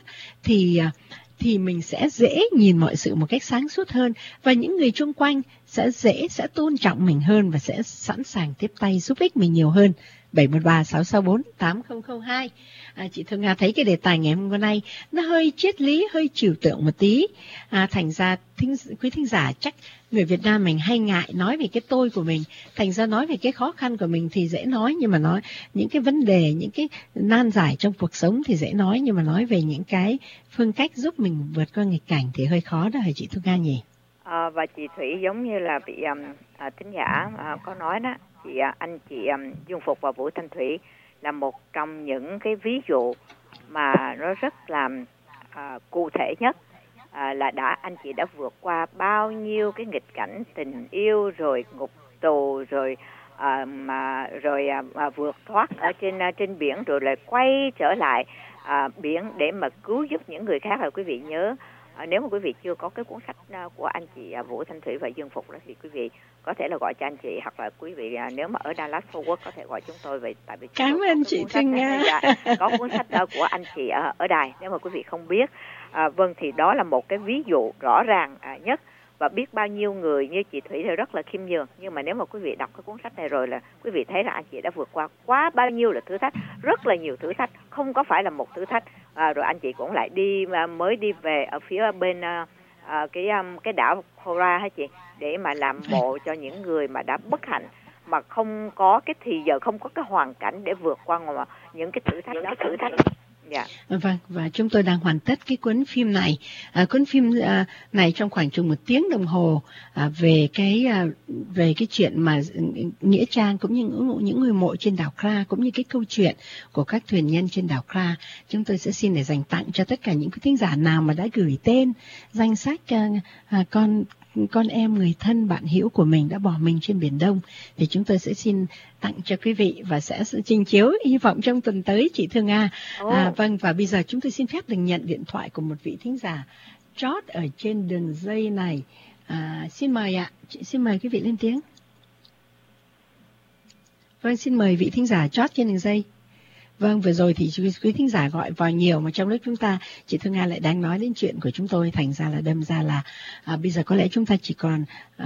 thì mình sẽ dễ nhìn mọi sự một cách sáng suốt hơn, và những người chung quanh sẽ tôn trọng mình hơn và sẽ sẵn sàng tiếp tay giúp ích mình nhiều hơn. 713-664-8002. Chị Thương Nga thấy cái đề tài ngày hôm nay nó hơi triết lý, hơi trừu tượng một tí. Thành ra quý thính giả chắc người Việt Nam mình hay ngại nói về cái tôi của mình. Thành ra nói về cái khó khăn của mình thì dễ nói, nhưng mà nói những cái vấn đề, những cái nan giải trong cuộc sống thì dễ nói, nhưng mà nói về những cái phương cách giúp mình vượt qua nghịch cảnh thì hơi khó đó hả chị Thương Nga nhỉ? Và chị Thủy giống như là vị thính giả có nói đó, anh chị Dung Phục và Vũ Thanh Thủy, là một trong những cái ví dụ mà nó rất là cụ thể nhất, là anh chị đã vượt qua bao nhiêu cái nghịch cảnh tình yêu, rồi ngục tù, rồi vượt thoát ở trên biển, rồi lại quay trở lại biển để mà cứu giúp những người khác. Là quý vị nhớ, nếu mà quý vị chưa có cái cuốn sách của anh chị Vũ Thanh Thủy và Dương Phục đó, thì quý vị có thể là gọi cho anh chị, hoặc là quý vị nếu mà ở Dallas Fort Worth có thể gọi chúng tôi về, tại vì cảm ơn chị Trinh Nga. Có cuốn sách của anh chị ở đài, nếu mà quý vị không biết. Vâng, thì đó là một cái ví dụ rõ ràng nhất, và biết bao nhiêu người như chị Thủy thì rất là khiêm nhường, nhưng mà nếu mà quý vị đọc cái cuốn sách này rồi là quý vị thấy là anh chị đã vượt qua quá bao nhiêu là thử thách, rất là nhiều thử thách, không có phải là một thử thách. Rồi anh chị cũng lại mới đi về ở phía bên cái đảo Hora hả chị, để mà làm mộ cho những người mà đã bất hạnh, mà không có cái thì giờ không có cái hoàn cảnh để vượt qua những cái thử thách đó. Yeah. Vâng, và chúng tôi đang hoàn tất cái cuốn phim này. Cuốn phim này trong khoảng chừng 1 tiếng đồng hồ, về cái chuyện mà nghĩa trang cũng như những ngôi mộ trên đảo Kra, cũng như cái câu chuyện của các thuyền nhân trên đảo Kra. Chúng tôi sẽ xin để dành tặng cho tất cả những quý thính giả nào mà đã gửi tên danh sách con em, người thân, bạn hữu của mình đã bỏ mình trên Biển Đông, thì chúng tôi sẽ xin tặng cho quý vị và sẽ trình chiếu hy vọng trong tuần tới, chị Thương Nga. Vâng, và bây giờ chúng tôi xin phép được nhận điện thoại của một vị thính giả chót ở trên đường dây này. Xin mời ạ, xin mời quý vị lên tiếng. Vâng, xin mời vị thính giả chót trên đường dây. Vâng, vừa rồi thì quý thính giả gọi vào nhiều, mà trong lúc chúng ta, chị Thương Nga lại đang nói đến chuyện của chúng tôi, thành ra là đâm ra là bây giờ có lẽ chúng ta chỉ còn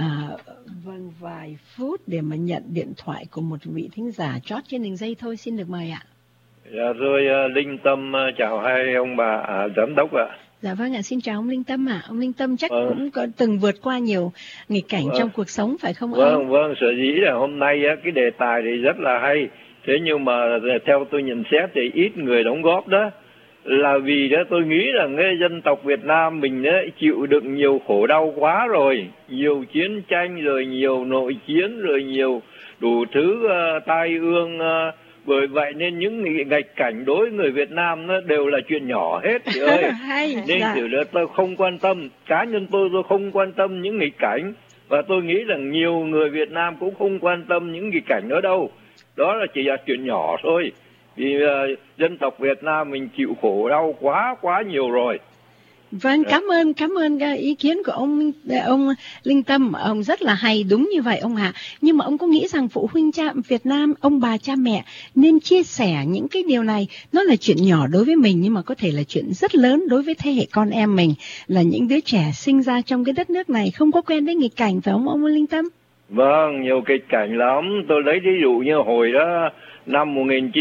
vài phút để mà nhận điện thoại của một vị thính giả chót trên đường dây thôi. Xin được mời ạ. Dạ rồi, Linh Tâm chào hai ông bà giám đốc ạ. Dạ vâng ạ, xin chào ông Linh Tâm ạ. Ông Linh Tâm chắc cũng có từng vượt qua nhiều nghịch cảnh trong cuộc sống phải không ông? Vâng, sở dĩ là hôm nay cái đề tài thì rất là hay. Thế nhưng mà theo tôi nhận xét thì ít người đóng góp đó, là vì đó tôi nghĩ là cái dân tộc Việt Nam mình đó, chịu đựng nhiều khổ đau quá rồi, nhiều chiến tranh, rồi nhiều nội chiến, rồi nhiều đủ thứ tai ương, bởi vậy nên những nghịch cảnh đối với người Việt Nam nó đều là chuyện nhỏ hết chị ơi. Nên từ đó tôi không quan tâm, cá nhân tôi không quan tâm những nghịch cảnh, và tôi nghĩ rằng nhiều người Việt Nam cũng không quan tâm những nghịch cảnh đó đâu. Đó là chỉ là chuyện nhỏ thôi, vì dân tộc Việt Nam mình chịu khổ đau quá nhiều rồi. Vâng, cảm ơn ý kiến của ông Linh Tâm, ông rất là hay, đúng như vậy ông ạ. Nhưng mà ông có nghĩ rằng phụ huynh Việt Nam, ông bà cha mẹ nên chia sẻ những cái điều này, nó là chuyện nhỏ đối với mình nhưng mà có thể là chuyện rất lớn đối với thế hệ con em mình, là những đứa trẻ sinh ra trong cái đất nước này không có quen với nghịch cảnh, phải không ông Linh Tâm? Vâng, nhiều kịch cảnh lắm. Tôi lấy ví dụ như hồi đó năm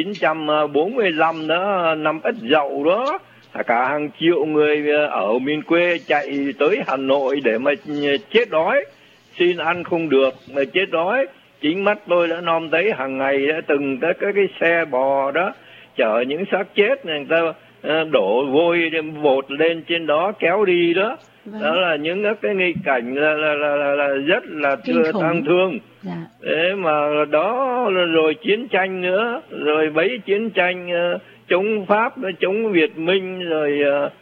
1945 đó, năm Ất Dậu đó, cả hàng triệu người ở miền quê chạy tới Hà Nội để mà chết đói, xin ăn không được mà chết đói. Chính mắt tôi đã nom thấy hàng ngày đã từng cái xe bò đó chở những xác chết, người ta đổ vôi vột lên trên đó kéo đi đó. Đó là những cái nghịch cảnh là rất là tang thương. Thế mà đó rồi chiến tranh nữa, rồi bấy chiến tranh chống Pháp, chống Việt Minh, rồi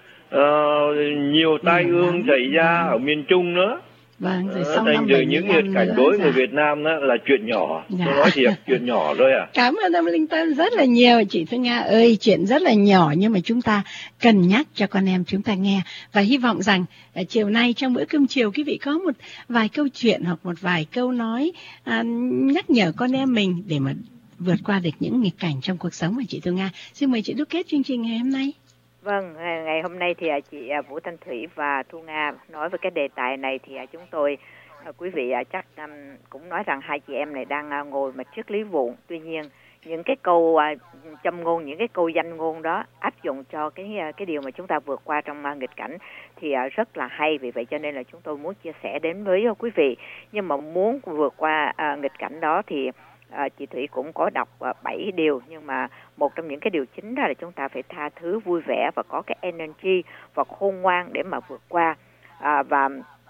nhiều tai ương xảy ra ở miền Trung nữa. Vâng, rồi sau thành từ những nghịch cảnh đối người Việt Nam đó là chuyện nhỏ. Tôi nói thiệt, chuyện nhỏ thôi à. Cảm ơn ông Linh Tâm rất là nhiều. Chị Thương Nga ơi, chuyện rất là nhỏ nhưng mà chúng ta cần nhắc cho con em chúng ta nghe. Và hy vọng rằng chiều nay trong bữa cơm chiều quý vị có một vài câu chuyện hoặc một vài câu nói nhắc nhở con em mình để mà vượt qua được những nghịch cảnh trong cuộc sống. Mà chị Thương Nga xin mời chị đúc kết chương trình ngày hôm nay. Vâng, ngày hôm nay thì chị Vũ Thanh Thủy và Thu Nga nói về cái đề tài này thì chúng tôi, quý vị chắc cũng nói rằng hai chị em này đang ngồi mà triết lý vụn. Tuy nhiên những cái câu châm ngôn, những cái câu danh ngôn đó áp dụng cho cái điều mà chúng ta vượt qua trong nghịch cảnh thì rất là hay. Vì vậy cho nên là chúng tôi muốn chia sẻ đến với quý vị. Nhưng mà muốn vượt qua nghịch cảnh đó thì chị Thủy cũng có đọc 7 điều, nhưng mà một trong những cái điều chính đó là chúng ta phải tha thứ, vui vẻ và có cái energy và khôn ngoan để mà vượt qua.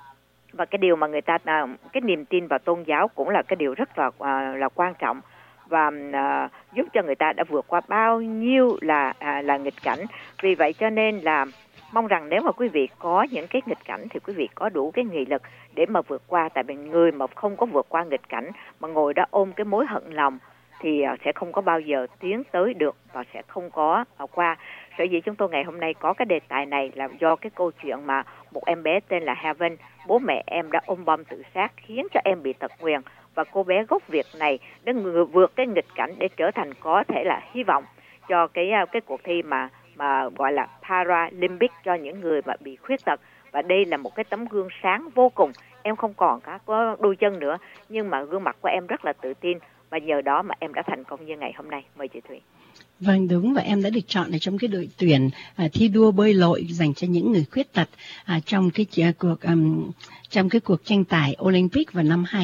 Và cái điều mà người ta cái niềm tin vào tôn giáo cũng là cái điều rất là quan trọng. và giúp cho người ta đã vượt qua bao nhiêu là nghịch cảnh. Vì vậy cho nên là mong rằng nếu mà quý vị có những cái nghịch cảnh thì quý vị có đủ cái nghị lực để mà vượt qua. Tại vì người mà không có vượt qua nghịch cảnh mà ngồi đó ôm cái mối hận lòng thì sẽ không có bao giờ tiến tới được và sẽ không có qua. Sở dĩ chúng tôi ngày hôm nay có cái đề tài này là do cái câu chuyện mà một em bé tên là Heaven, bố mẹ em đã ôm bom tự sát khiến cho em bị tật nguyền, và cô bé gốc Việt này đã vượt cái nghịch cảnh để trở thành có thể là hy vọng cho cái cuộc thi mà gọi là Paralympic cho những người mà bị khuyết tật. Và đây là một cái tấm gương sáng vô cùng. Em không còn có đôi chân nữa, nhưng mà gương mặt của em rất là tự tin, và nhờ đó mà em đã thành công như ngày hôm nay. Mời chị Thủy. Vâng, đúng, và em đã được chọn ở trong cái đội tuyển thi đua bơi lội dành cho những người khuyết tật trong cái cuộc tranh tài Olympic vào năm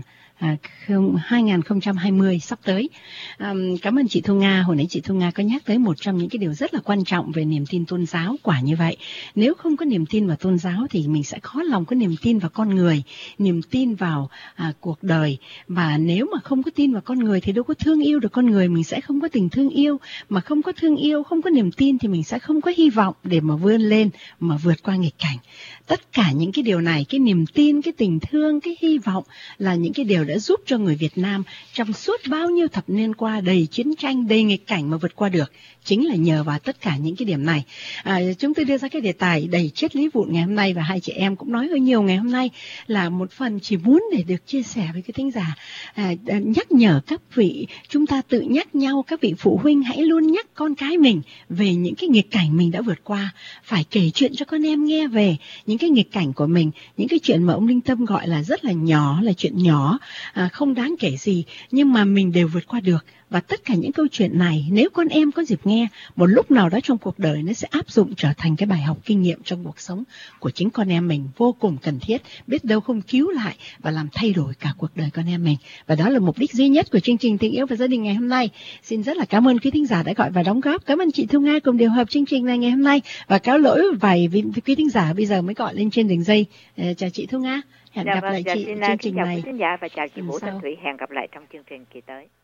2020 sắp tới. Cảm ơn chị Thu Nga. Hồi nãy chị Thu Nga có nhắc tới một trong những cái điều rất là quan trọng về niềm tin tôn giáo. Quả như vậy, nếu không có niềm tin vào tôn giáo thì mình sẽ khó lòng có niềm tin vào con người, niềm tin vào cuộc đời. Và nếu mà không có tin vào con người thì đâu có thương yêu được con người, mình sẽ không có tình thương yêu. Mà không có thương yêu, không có niềm tin thì mình sẽ không có hy vọng để mà vươn lên, mà vượt qua nghịch cảnh. Tất cả những cái điều này, cái niềm tin, cái tình thương, cái hy vọng là những cái điều đã giúp cho người Việt Nam trong suốt bao nhiêu thập niên qua đầy chiến tranh, đầy nghịch cảnh mà vượt qua được. Chính là nhờ vào tất cả những cái điểm này. Chúng tôi đưa ra cái đề tài đầy triết lý vụn ngày hôm nay, và hai chị em cũng nói hơi nhiều ngày hôm nay, là một phần chỉ muốn để được chia sẻ với cái thính giả, nhắc nhở các vị, chúng ta tự nhắc nhau, các vị phụ huynh hãy luôn nhắc con cái mình về những cái nghịch cảnh mình đã vượt qua. Phải kể chuyện cho con em nghe về những cái nghịch cảnh của mình, những cái chuyện mà ông Linh Tâm gọi là rất là nhỏ, là chuyện nhỏ, không đáng kể gì, nhưng mà mình đều vượt qua được. Và tất cả những câu chuyện này, nếu con em có dịp nghe, một lúc nào đó trong cuộc đời nó sẽ áp dụng trở thành cái bài học kinh nghiệm trong cuộc sống của chính con em mình, vô cùng cần thiết, biết đâu không cứu lại và làm thay đổi cả cuộc đời con em mình. Và đó là mục đích duy nhất của chương trình Tình Yêu và Gia Đình ngày hôm nay. Xin rất là cảm ơn quý thính giả đã gọi và đóng góp. Cảm ơn chị Thu Nga cùng điều hợp chương trình này ngày hôm nay, và cáo lỗi vài quý thính giả bây giờ mới gọi lên trên đường dây. Chào chị Thu Nga, hẹn gặp lại chị chương trình này. Xin chào quý thính giả và chào chị Vũ Thanh Thủy, hẹn gặp lại trong chương trình kỳ tới.